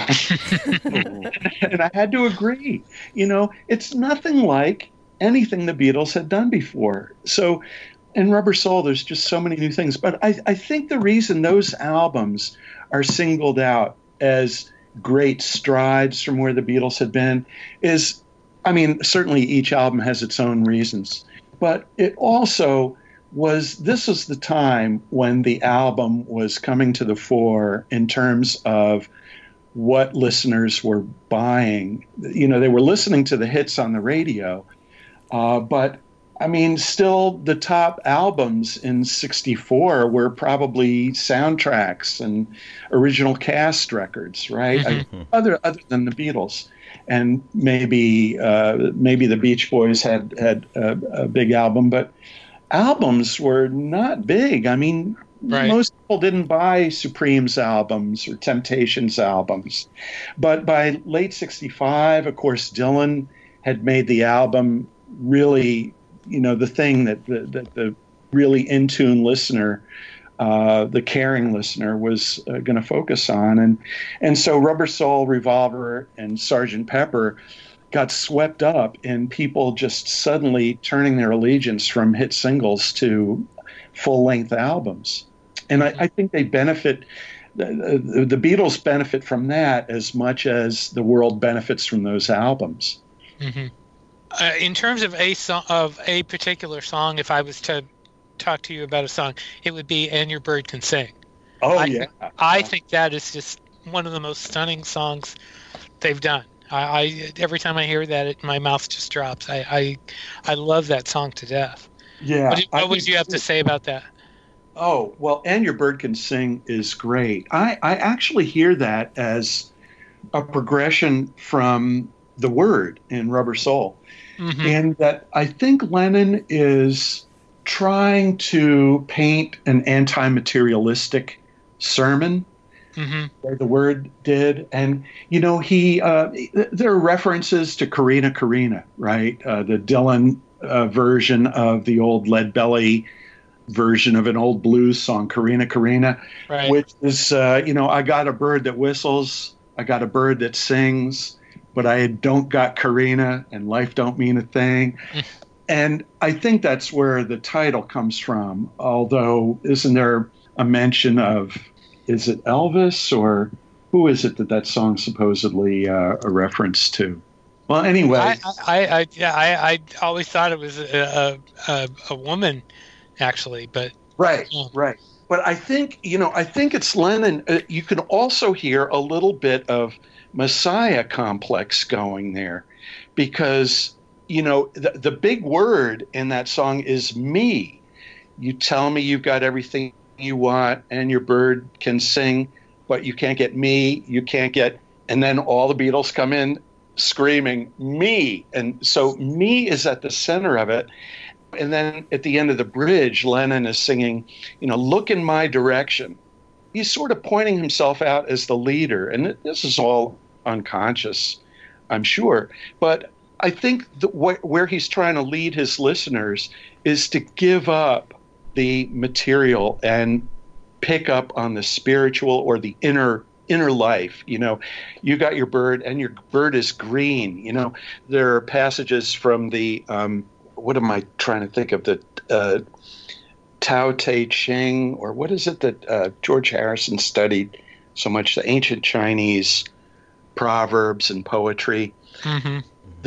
And I had to agree. It's nothing like anything the Beatles had done before. So in Rubber Soul, there's just so many new things. But I think the reason those albums are singled out as great strides from where the Beatles had been is, certainly each album has its own reasons. But it also this was the time when the album was coming to the fore in terms of what listeners were buying. They were listening to the hits on the radio, but still the top albums in '64 were probably soundtracks and original cast records, right? Mm-hmm. Other than the Beatles. And maybe the Beach Boys had a big album, but albums were not big. Right. Most people didn't buy Supreme's albums or Temptations albums. But by late '65, of course, Dylan had made the album really the thing that the really in tune listener, the caring listener, was going to focus on, and so Rubber Soul, Revolver, and Sgt. Pepper got swept up in people just suddenly turning their allegiance from hit singles to full-length albums. And I think they benefit, the Beatles benefit from that as much as the world benefits from those albums. Mm-hmm. In terms of a particular song, if I was to talk to you about a song, it would be "And Your Bird Can Sing." I think that is just one of the most stunning songs they've done. I every time I hear that, my mouth just drops. I love that song to death. Yeah. What would you have to say about that? Oh, well, "And Your Bird Can Sing" is great. I actually hear that as a progression from the Word in Rubber Soul. Mm-hmm. And that I think Lennon is trying to paint an anti-materialistic sermon, mm-hmm. where the Word did. And, there are references to Carina Carina, right? The Dylan version of the old Lead Belly version of an old blues song, Carina Carina, right. Which is, I got a bird that whistles, I got a bird that sings, but I don't got Carina, and life don't mean a thing. And I think that's where the title comes from, although isn't there a mention of, is it Elvis, or who is it that song's supposedly a reference to? Well, anyway. I always thought it was a woman, actually, but... Right. But I think it's Lennon. You can also hear a little bit of Messiah complex going there, because, the big word in that song is me. You tell me you've got everything you want and your bird can sing, but you can't get me, you can't get, and then all the Beatles come in screaming, me. And so me is at the center of it. And then at the end of the bridge, Lennon is singing, look in my direction. He's sort of pointing himself out as the leader. And this is all unconscious, I'm sure. But I think where he's trying to lead his listeners is to give up the material and pick up on the spiritual or the inner life. You got your bird and your bird is green. There are passages from the... what am I trying to think of? The Tao Te Ching, or what is it that George Harrison studied so much? The ancient Chinese proverbs and poetry. Mm-hmm.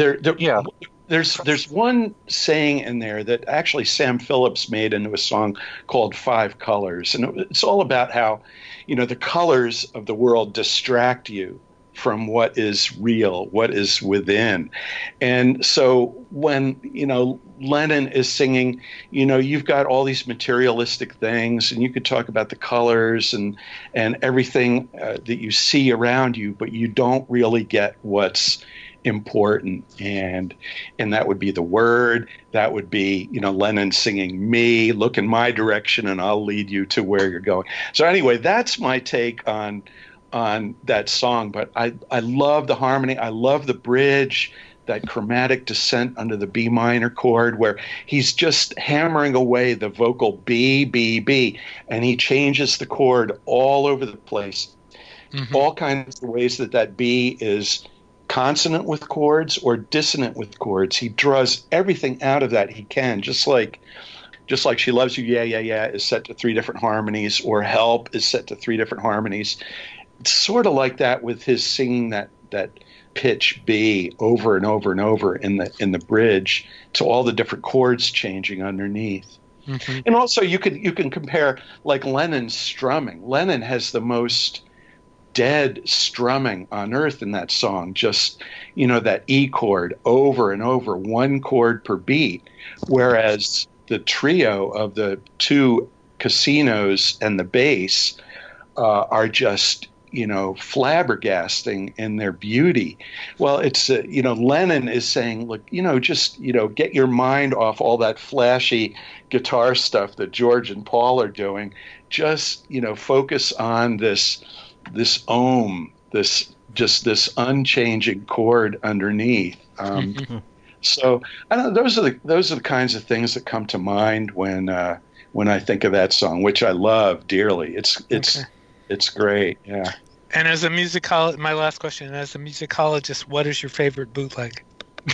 There's one saying in there that actually Sam Phillips made into a song called Five Colors. And it's all about how, the colors of the world distract you from what is real, what is within. And so when, Lennon is singing, you've got all these materialistic things, and you could talk about the colors and everything that you see around you, but you don't really get what's important. And that would be the Word. That would be, Lennon singing me, look in my direction, and I'll lead you to where you're going. So anyway, that's my take on that song. But I love the harmony. I love the bridge, that chromatic descent under the B minor chord, where he's just hammering away the vocal B, B, B, and he changes the chord all over the place. Mm-hmm. All kinds of ways that B is consonant with chords or dissonant with chords. He draws everything out of that he can, just like She Loves You, Yeah, Yeah, Yeah is set to 3 different harmonies, or Help is set to 3 different harmonies. It's sort of like that with his singing that pitch B over and over and over in the bridge, to all the different chords changing underneath. Mm-hmm. And also you can compare, like, Lennon's strumming. Lennon has the most dead strumming on earth in that song, just that E chord over and over, 1 chord per beat, whereas the trio of the 2 casinos and the bass are just flabbergasting in their beauty. Well, it's Lennon is saying, look, just get your mind off all that flashy guitar stuff that George and Paul are doing. Just focus on this ohm, this unchanging chord underneath. So I don't know, those are the kinds of things that come to mind when I think of that song, which I love dearly. It's great. Yeah. And as a my last question, as a musicologist, what is your favorite bootleg?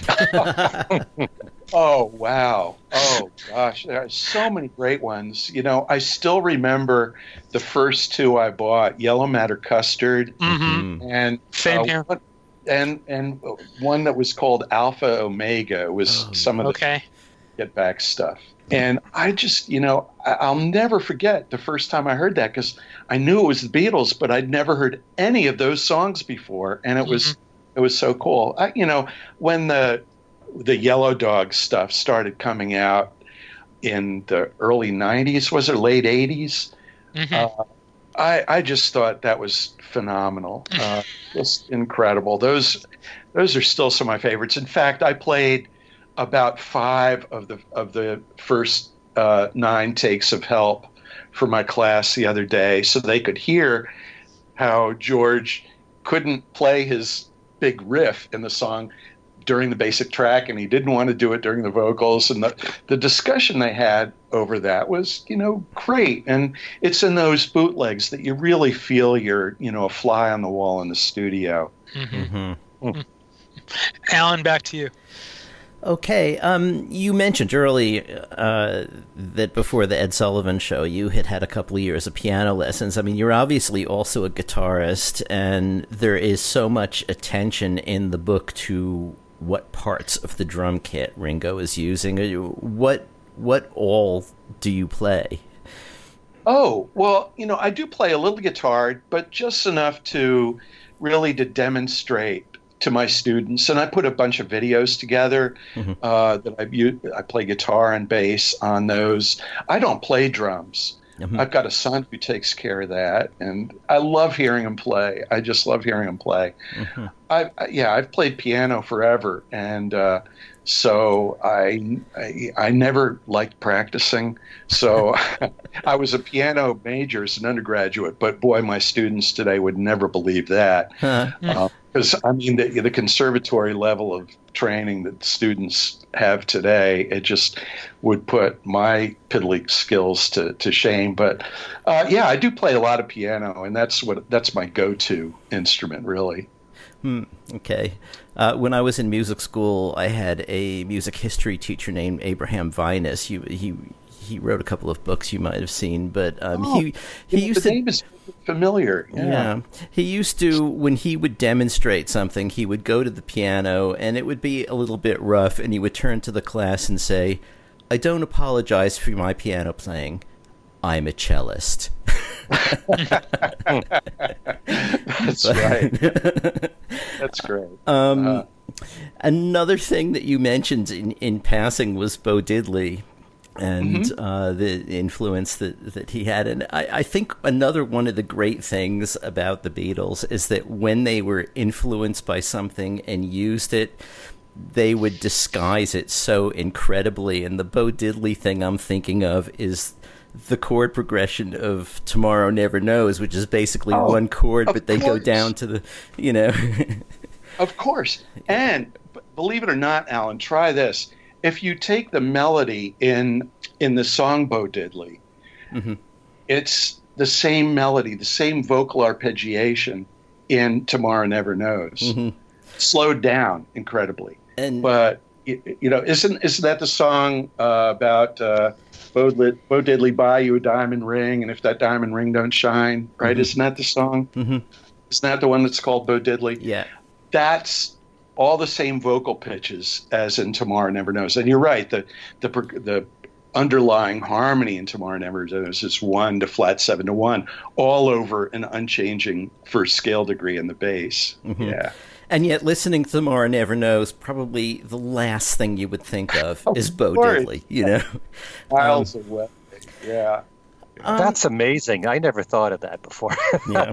Oh, wow. Oh, gosh. There are so many great ones. I still remember the first two I bought, Yellow Matter Custard, and Same here. And one that was called Alpha Omega. It was some of the Get Back stuff. And I just, I'll never forget the first time I heard that, because I knew it was the Beatles, but I'd never heard any of those songs before. And it was so cool. When the Yellow Dog stuff started coming out in the early 90s, was it late 80s? I just thought that was phenomenal. Just incredible. Those are still some of my favorites. In fact, I played about 5 of the first 9 takes of Help for my class the other day, so they could hear how George couldn't play his big riff in the song during the basic track, and he didn't want to do it during the vocals. And the discussion they had over that was, great. And it's in those bootlegs that you really feel you're, a fly on the wall in the studio. Alan, back to you. Okay, you mentioned early that before the Ed Sullivan Show, you had a couple of years of piano lessons. I mean, you're obviously also a guitarist, and there is so much attention in the book to what parts of the drum kit Ringo is using. What all do you play? Oh, well, I do play a little guitar, but just enough to really to demonstrate to my students. And I put a bunch of videos together that I play guitar and bass on those. I don't play drums. I've got a son who takes care of that, and I love hearing him play. I just love hearing him play. I've played piano forever, and so I never liked practicing. So I was a piano major as an undergraduate, but boy, my students today would never believe that. Because the conservatory level of training that students have today, it just would put my piddly skills to shame. But I do play a lot of piano, and that's my go-to instrument, really. Okay. When I was in music school, I had a music history teacher named Abraham Vinus. He wrote a couple of books you might have seen, but he used to. The name is familiar. Yeah. He used to, when he would demonstrate something, he would go to the piano, and it would be a little bit rough, and he would turn to the class and say, "I don't apologize for my piano playing. I'm a cellist." That's right. That's great. Another thing that you mentioned in passing was Bo Diddley and the influence that he had. And I think another one of the great things about the Beatles is that when they were influenced by something and used it, they would disguise it so incredibly. And the Bo Diddley thing I'm thinking of is the chord progression of Tomorrow Never Knows, which is basically one chord, but they go down to the, Of course. And believe it or not, Alan, try this. If you take the melody in the song Bo Diddley, it's the same melody, the same vocal arpeggiation in Tomorrow Never Knows, slowed down incredibly. But isn't that the song about Bo Diddley buy you a diamond ring, and if that diamond ring don't shine, right? Isn't that the song? Isn't that the one that's called Bo Diddley? Yeah. That's all the same vocal pitches as in Tomorrow Never Knows. And you're right, the underlying harmony in Tomorrow Never Knows is 1 to flat 7 to 1, all over an unchanging first scale degree in the bass. Yeah. And yet, listening to Tomorrow Never Knows, probably the last thing you would think of is Bo Diddley, Miles away. Yeah. That's amazing. I never thought of that before. Yeah.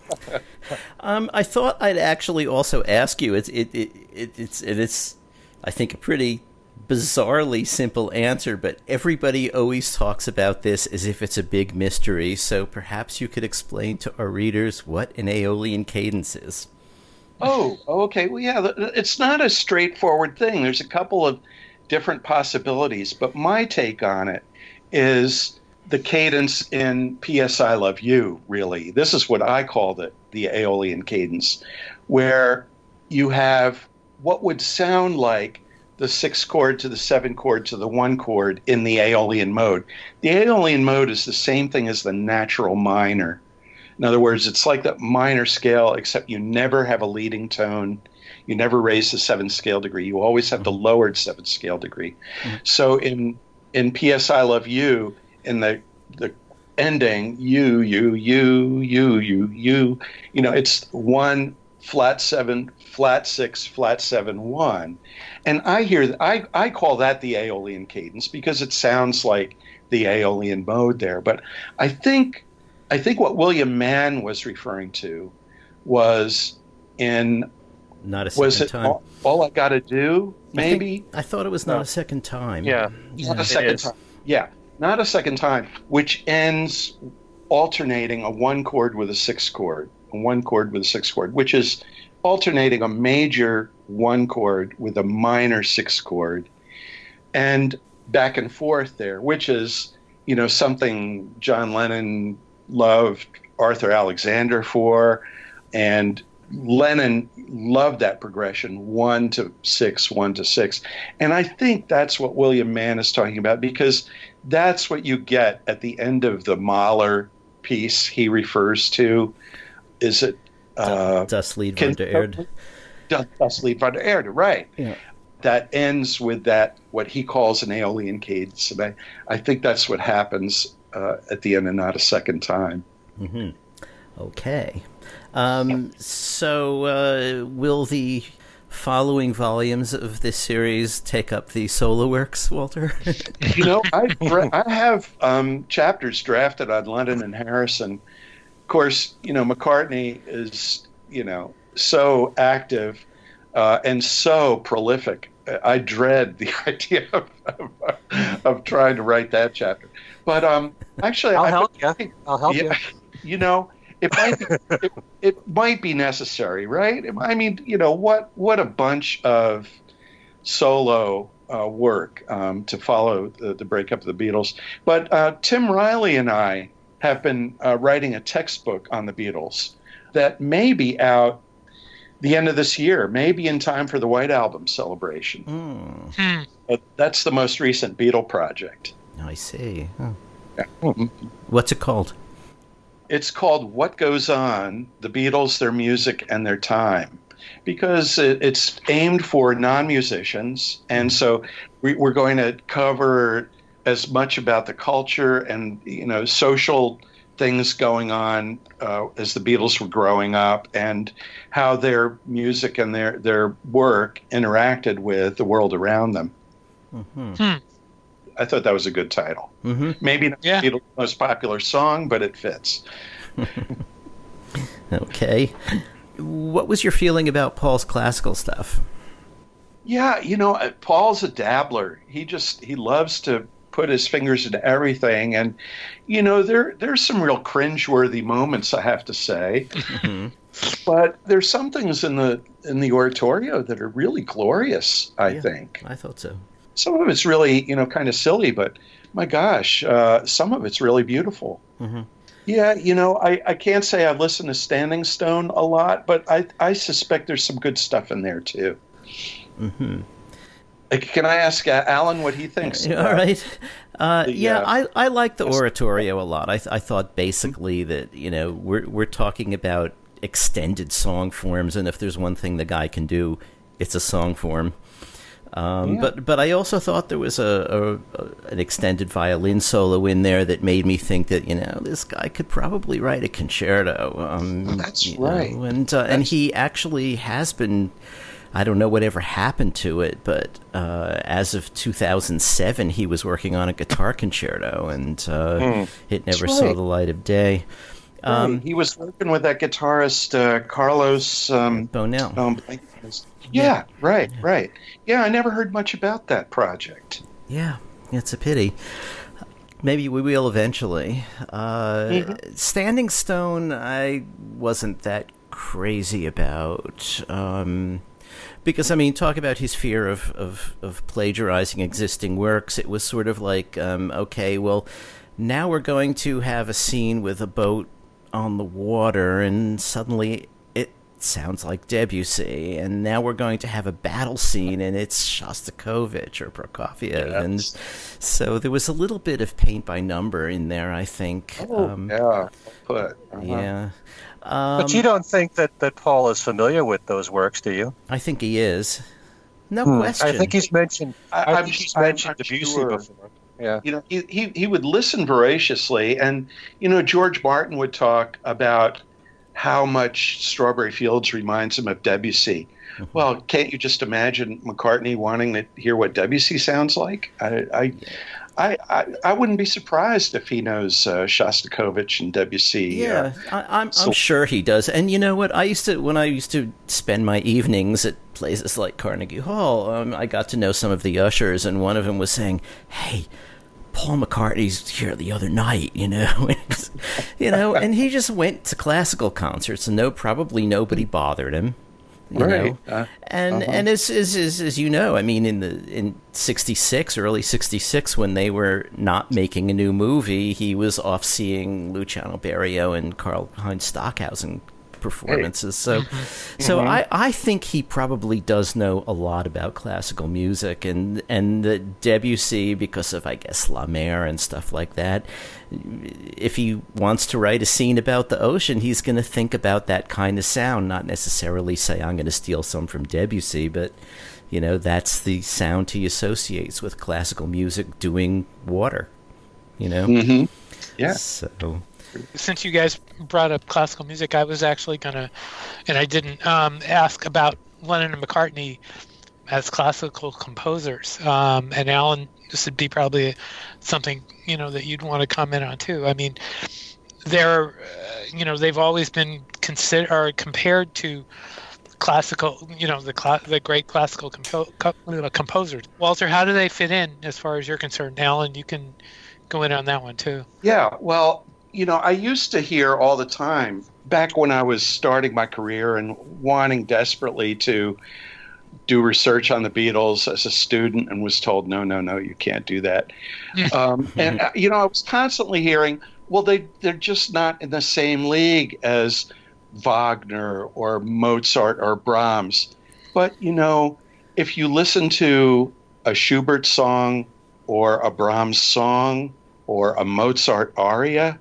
I thought I'd actually also ask you. It's I think a pretty bizarrely simple answer, but everybody always talks about this as if it's a big mystery. So perhaps you could explain to our readers what an Aeolian cadence is. Oh, okay. Well, yeah, it's not a straightforward thing. There's a couple of different possibilities, but my take on it is the cadence in P.S. I Love You, really. This is what I called it, the Aeolian cadence, where you have what would sound like the 6 chord to the 7 chord to the 1 chord in the Aeolian mode. The Aeolian mode is the same thing as the natural minor. In other words, it's like the minor scale, except you never have a leading tone. You never raise the 7th scale degree. You always have the lowered 7th scale degree. Mm-hmm. So in P.S. I Love You, in the ending, you, it's 1, flat 7, flat 6, flat 7, 1. And I call that the Aeolian cadence because it sounds like the Aeolian mode there. But I think what William Mann was referring to was not a second time. All I Gotta Do, maybe? I thought it was not a second time. Yeah. Not a second time. Yeah. Not a second time, which ends alternating a 1 chord with a 6 chord, a 1 chord with a 6 chord, which is alternating a major 1 chord with a minor 6 chord, and back and forth there, which is, something John Lennon loved Arthur Alexander for, and Lennon loved that progression, 1 to 6, 1 to 6. And I think that's what William Mann is talking about, because that's what you get at the end of the Mahler piece he refers to. Is it Das Lied von der Erde? Das Lied von der Erde, right. Yeah. That ends with that, what he calls an Aeolian cadence. And I think that's what happens at the end and not a second time. Mm-hmm. Okay. So will the following volumes of this series take up the solo works, Walter? I have chapters drafted on Lennon and Harrison. Of course, McCartney is, so active and so prolific. I dread the idea of trying to write that chapter. But actually, I'll help you. It might be necessary, right? I mean, what a bunch of solo work to follow the breakup of the Beatles. But Tim Riley and I have been writing a textbook on the Beatles that may be out the end of this year, maybe in time for the White Album celebration. Mm. But that's the most recent Beatle project. I see. Oh. Yeah. What's it called? It's called What Goes On, The Beatles, Their Music, and Their Time, because it's aimed for non-musicians, and so we're going to cover as much about the culture and social things going on as the Beatles were growing up, and how their music and their work interacted with the world around them. Mm-hmm. I thought that was a good title. Mm-hmm. Maybe not the Beatles' most popular song, but it fits. Okay. What was your feeling about Paul's classical stuff? Yeah, Paul's a dabbler. He loves to put his fingers into everything, and there's some real cringeworthy moments, I have to say. Mm-hmm. But there's some things in the oratorio that are really glorious, I think. I thought so. Some of it's really, kind of silly, but my gosh, some of it's really beautiful. Mm-hmm. Yeah, I can't say I've listened to Standing Stone a lot, but I suspect there's some good stuff in there, too. Mm-hmm. Can I ask Alan what he thinks? All right. I like the oratorio a lot. I thought basically that, we're talking about extended song forms, and if there's one thing the guy can do, it's a song form. But I also thought there was an extended violin solo in there that made me think that this guy could probably write a concerto. That's right. And he actually has been. I don't know whatever happened to it, but as of 2007, he was working on a guitar concerto, and it never saw the light of day. He was working with that guitarist Carlos Bonell. Yeah, right. Yeah, I never heard much about that project. Yeah, it's a pity. Maybe we will eventually. Standing Stone, I wasn't that crazy about. Because, I mean, talk about his fear of plagiarizing existing works. It was sort of like, okay, well, now we're going to have a scene with a boat on the water, and suddenly it sounds like Debussy. And now we're going to have a battle scene, and it's Shostakovich or Prokofiev. Yes. And so there was a little bit of paint by number in there, I think. Yeah. But you don't think that Paul is familiar with those works, do you? I think he is. No question. I think he's mentioned. I think he's mentioned Debussy before. Yeah. You know, he would listen voraciously, and you know, George Martin would talk about how much Strawberry Fields reminds him of Debussy. Mm-hmm. Well, can't you just imagine McCartney wanting to hear what Debussy sounds like? I wouldn't be surprised if he knows Shostakovich and Debussy. Yeah, I'm sure he does. And you know what? When I used to spend my evenings at places like Carnegie Hall, I got to know some of the ushers, and one of them was saying, "Hey, Paul McCartney's here the other night," you know, and he just went to classical concerts, and probably nobody bothered him. You know? And as you know, I mean, in '66, early '66, when they were not making a new movie, he was off seeing Luciano Berio and Karl-Heinz Stockhausen performances. So I think he probably does know a lot about classical music, and the Debussy, because of, I guess, La Mer and stuff like that. If he wants to write a scene about the ocean, he's going to think about that kind of sound, not necessarily say, I'm going to steal some from Debussy, but, you know, that's the sound he associates with classical music doing water, you know? Mm-hmm. Yeah. So, since you guys brought up classical music, I was actually going to, and I didn't, ask about Lennon and McCartney as classical composers. And Alan, this would be probably something, you know, that you'd want to comment on too. I mean, they're, you know, they've always been compared to classical, you know, the great classical composers. Walter, how do they fit in as far as you're concerned? Alan, you can go in on that one too. Yeah, well, you know, I used to hear all the time back when I was starting my career and wanting desperately to do research on the Beatles as a student, and was told, no, you can't do that. And, you know, I was constantly hearing, well, they're just not in the same league as Wagner or Mozart or Brahms. But, you know, if you listen to a Schubert song or a Brahms song or a Mozart aria,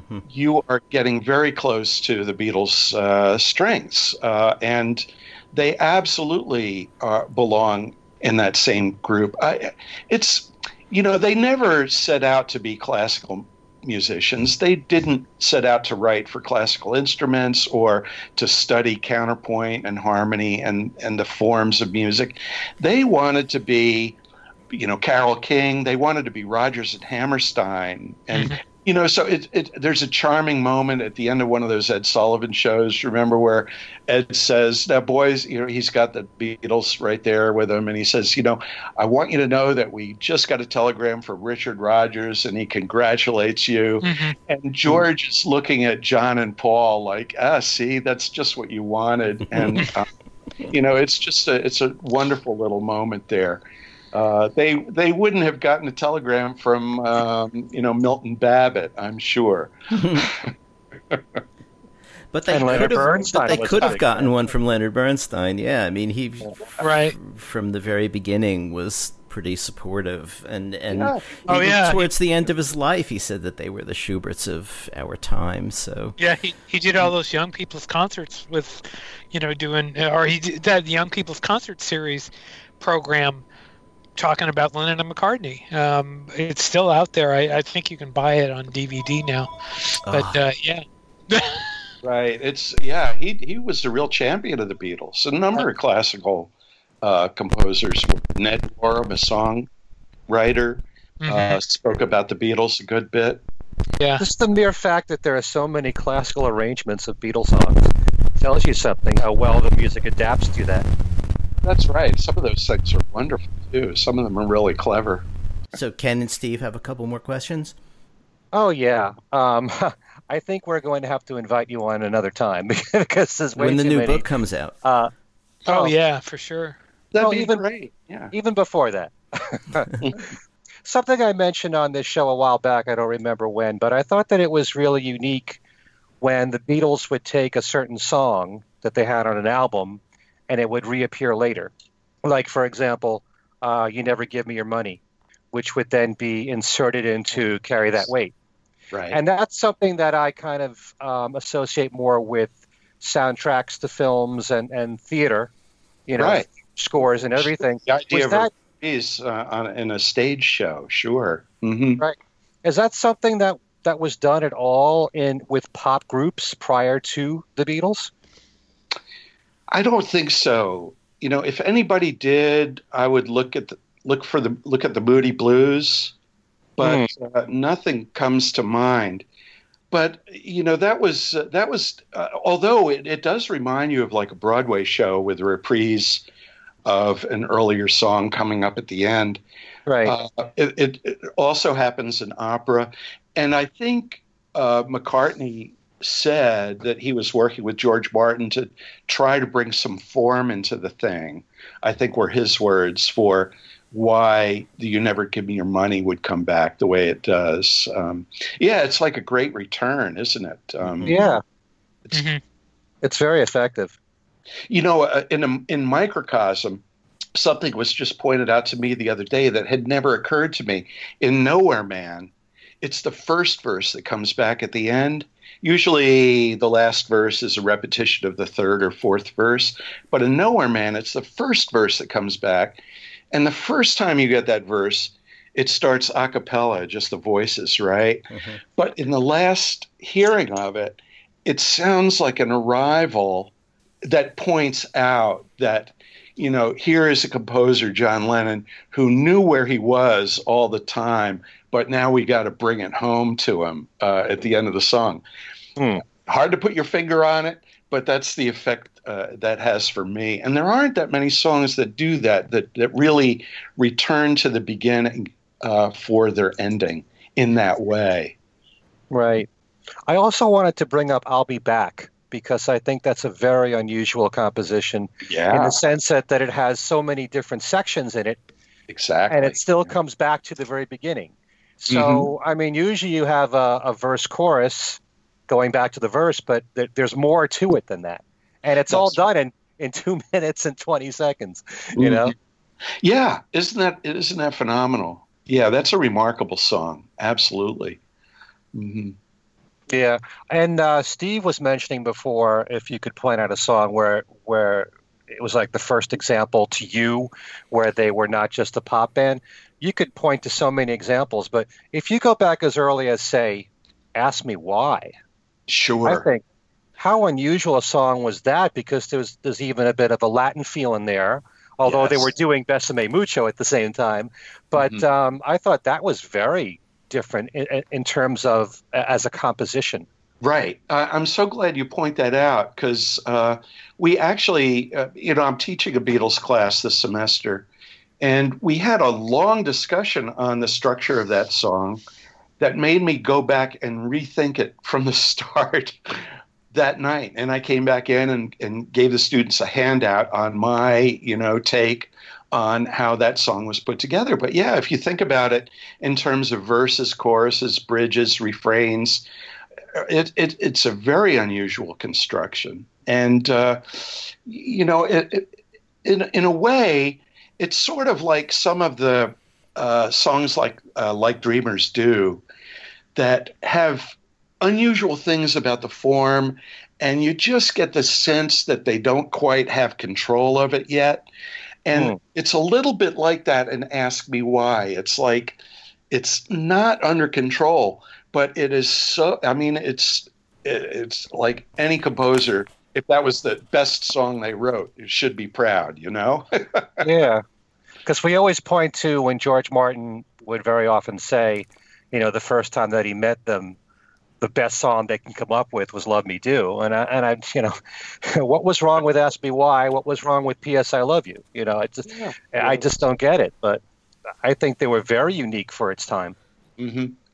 you are getting very close to the Beatles' strengths. And they absolutely belong in that same group. It's, you know, they never set out to be classical musicians. They didn't set out to write for classical instruments or to study counterpoint and harmony and the forms of music. They wanted to be, you know, Carole King. They wanted to be Rodgers and Hammerstein. And you know, so there's a charming moment at the end of one of those Ed Sullivan shows, remember, where Ed says, now, boys, you know, he's got the Beatles right there with him, and he says, you know, I want you to know that we just got a telegram from Richard Rodgers, and he congratulates you. And George is looking at John and Paul like, see, that's just what you wanted. And, you know, it's a wonderful little moment there. They wouldn't have gotten a telegram from you know, Milton Babbitt, I'm sure. But they could have gotten one from Leonard Bernstein. Yeah, I mean, he from the very beginning was pretty supportive, and towards the end of his life, he said that they were the Schuberts of our time. So yeah, he did all those young people's concerts with, you know, he did that Young People's Concert Series program, talking about Lennon and McCartney. It's still out there. I think you can buy it on DVD now. But yeah. Right. He was the real champion of the Beatles. A number of classical composers. Ned Gorham, a songwriter, spoke about the Beatles a good bit. Yeah. Just the mere fact that there are so many classical arrangements of Beatles songs tells you something, how well the music adapts to that. That's right. Some of those things are wonderful, too. Some of them are really clever. So Ken and Steve have a couple more questions? Oh, yeah. I think we're going to have to invite you on another time because there's way when the too new many. book comes out. Oh yeah, for sure. That'd be even great. Yeah. even before that. Something I mentioned on this show a while back, I don't remember when, but I thought that it was really unique when the Beatles would take a certain song that they had on an album and it would reappear later. Like, for example, You Never Give Me Your Money, which would then be inserted into Carry That Weight. Right. And that's something that I kind of associate more with soundtracks to films and theater, Right. scores and everything. The idea Was of that is in a stage show, sure. Mm-hmm. right? Is that something that was done at all with pop groups prior to the Beatles? I don't think so. If anybody did, I would look at the Moody Blues, but nothing comes to mind. But that was although it does remind you of like a Broadway show with a reprise of an earlier song coming up at the end. Right. It also happens in opera, and I think McCartney said that he was working with George Martin to try to bring some form into the thing. I think were his words for why the You Never Give Me Your Money would come back the way it does. It's like a great return, isn't it? Yeah. It's very effective. In Microcosm, something was just pointed out to me the other day that had never occurred to me. In Nowhere Man, it's the first verse that comes back at the end. Usually the last verse is a repetition of the third or fourth verse, but in Nowhere Man, it's the first verse that comes back. And the first time you get that verse, it starts a cappella, just the voices, right? Mm-hmm. But in the last hearing of it, it sounds like an arrival that points out that, here is a composer, John Lennon, who knew where he was all the time, but now we got to bring it home to him at the end of the song. Hard to put your finger on it, but that's the effect that has for me. And there aren't that many songs that do that really return to the beginning for their ending in that way. Right. I also wanted to bring up I'll Be Back, because I think that's a very unusual composition in the sense that it has so many different sections in it. Exactly. And it still comes back to the very beginning. So, I mean, usually you have a verse chorus going back to the verse, but there's more to it than that. And it's all done in 2 minutes and 20 seconds, Yeah. Isn't that phenomenal? Yeah, that's a remarkable song. Absolutely. Mm-hmm. Yeah. And Steve was mentioning before, if you could point out a song where it was like the first example to you where they were not just a pop band. You could point to so many examples, but if you go back as early as, say, Ask Me Why, sure. I think how unusual a song was that, because there's even a bit of a Latin feel in there, although they were doing Besame Mucho at the same time. But I thought that was very different in terms of as a composition. Right. I'm so glad you point that out, because we actually, I'm teaching a Beatles class this semester, and we had a long discussion on the structure of that song that made me go back and rethink it from the start that night. And I came back in and gave the students a handout on my, take on how that song was put together. But yeah, if you think about it in terms of verses, choruses, bridges, refrains, it's a very unusual construction. And, in a way, it's sort of like some of the songs like Dreamers Do, that have unusual things about the form, and you just get the sense that they don't quite have control of it yet. And it's a little bit like that in Ask Me Why. It's like it's not under control, but it is so. I mean, it's like any composer. If that was the best song they wrote, it should be proud, Yeah, because we always point to when George Martin would very often say, the first time that he met them, the best song they can come up with was Love Me Do. And I what was wrong with Ask Me Why? What was wrong with P.S. I Love You? I just don't get it. But I think they were very unique for its time. Mm-hmm.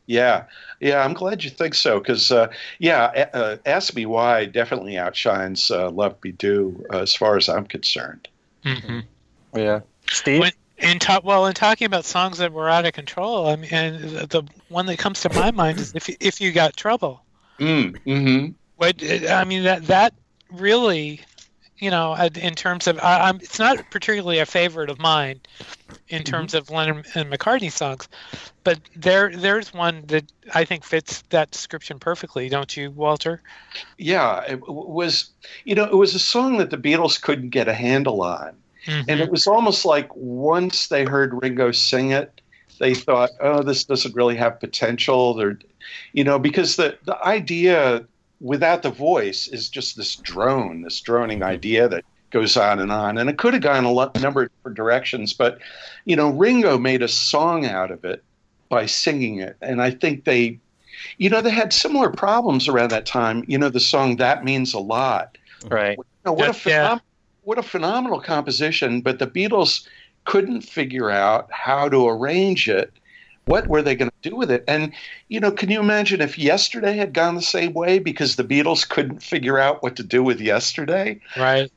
Yeah. I'm glad you think so, because, Ask Me Why definitely outshines Love Me Do as far as I'm concerned. Mm-hmm. Yeah. Steve? In talking about songs that were out of control, I mean, and the one that comes to my mind is If You Got Trouble. Mm-hmm. That really, in terms of, it's not particularly a favorite of mine in terms of Lennon and McCartney songs, but there's one that I think fits that description perfectly, don't you, Walter? Yeah, it was a song that the Beatles couldn't get a handle on. Mm-hmm. And it was almost like once they heard Ringo sing it, they thought, oh, this doesn't really have potential. Because the idea without the voice is just this droning idea that goes on. And it could have gone a number of different directions. But, Ringo made a song out of it by singing it. And I think they had similar problems around that time. The song That Means a Lot. Right. What a phenomenal composition, but the Beatles couldn't figure out how to arrange it. What were they going to do with it? And, can you imagine if Yesterday had gone the same way because the Beatles couldn't figure out what to do with Yesterday? Right.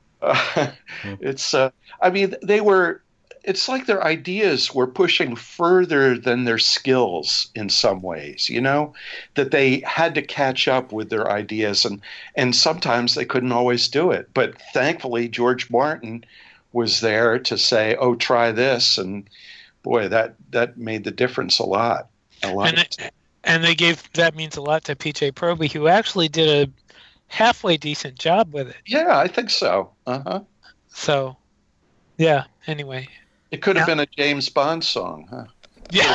It's like their ideas were pushing further than their skills in some ways, that they had to catch up with their ideas, and sometimes they couldn't always do it. But thankfully, George Martin was there to say, oh, try this. And boy, that made the difference a lot. And they gave That Means a Lot to PJ Proby, who actually did a halfway decent job with it. Yeah, I think so. Uh-huh. So, yeah, anyway. It could have been a James Bond song, huh? Yeah.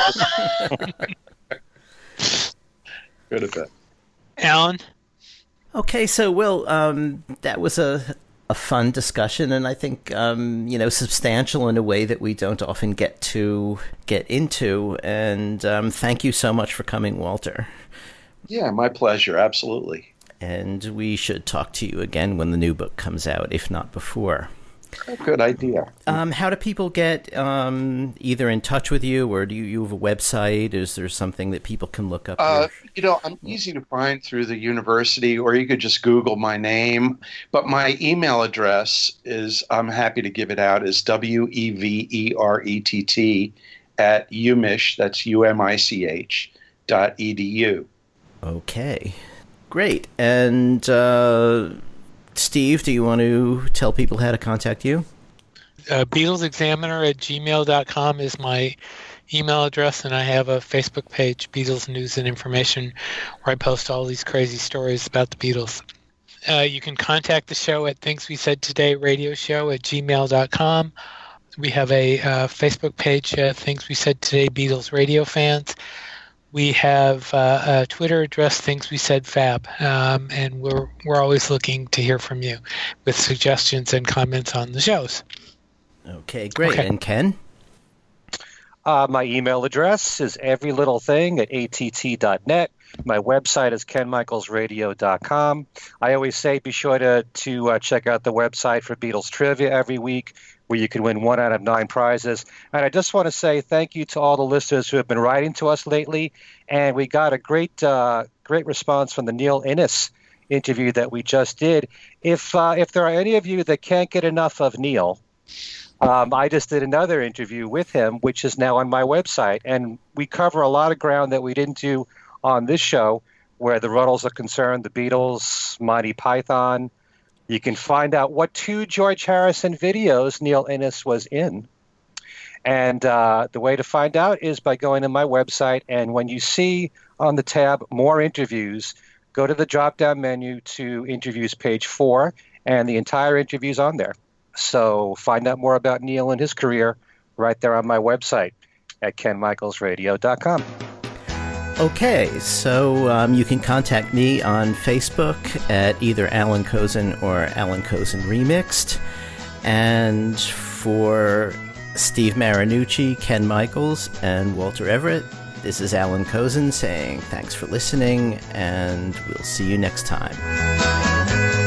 Could have been. Alan? Okay, so, that was a fun discussion, and I think, substantial in a way that we don't often get into. And thank you so much for coming, Walter. Yeah, my pleasure, absolutely. And we should talk to you again when the new book comes out, if not before. Good idea. How do people get either in touch with you, or do you have a website? Is there something that people can look up? I'm easy to find through the university, or you could just Google my name. But my email address is, I'm happy to give it out, is WEVERETT at UMich, that's UMICH.edu. Okay, great. And Steve, do you want to tell people how to contact you? BeatlesExaminer@gmail.com is my email address, and I have a Facebook page, Beatles News and Information, where I post all these crazy stories about the Beatles. You can contact the show at Things We Said Today Radio Show at gmail.com. We have a Facebook page, Things We Said Today Beatles Radio Fans. We have a Twitter address, Things We Said Fab, and we're always looking to hear from you with suggestions and comments on the shows. Okay, great. Okay. And Ken? My email address is everylittlething@att.net. My website is kenmichaelsradio.com. I always say be sure to check out the website for Beatles Trivia every week, where you can win 1 out of 9 prizes. And I just want to say thank you to all the listeners who have been writing to us lately. And we got a great response from the Neil Innes interview that we just did. If there are any of you that can't get enough of Neil, I just did another interview with him, which is now on my website. And we cover a lot of ground that we didn't do on this show, where the Rutles are concerned, the Beatles, Monty Python. You can find out what 2 George Harrison videos Neil Innes was in. And the way to find out is by going to my website. And when you see on the tab More Interviews, go to the drop-down menu to Interviews page 4, and the entire interview's on there. So find out more about Neil and his career right there on my website at kenmichaelsradio.com. Okay, so you can contact me on Facebook at either Alan Kozinn or Alan Kozinn Remixed. And for Steve Marinucci, Ken Michaels, and Walter Everett, this is Alan Kozinn saying thanks for listening, and we'll see you next time.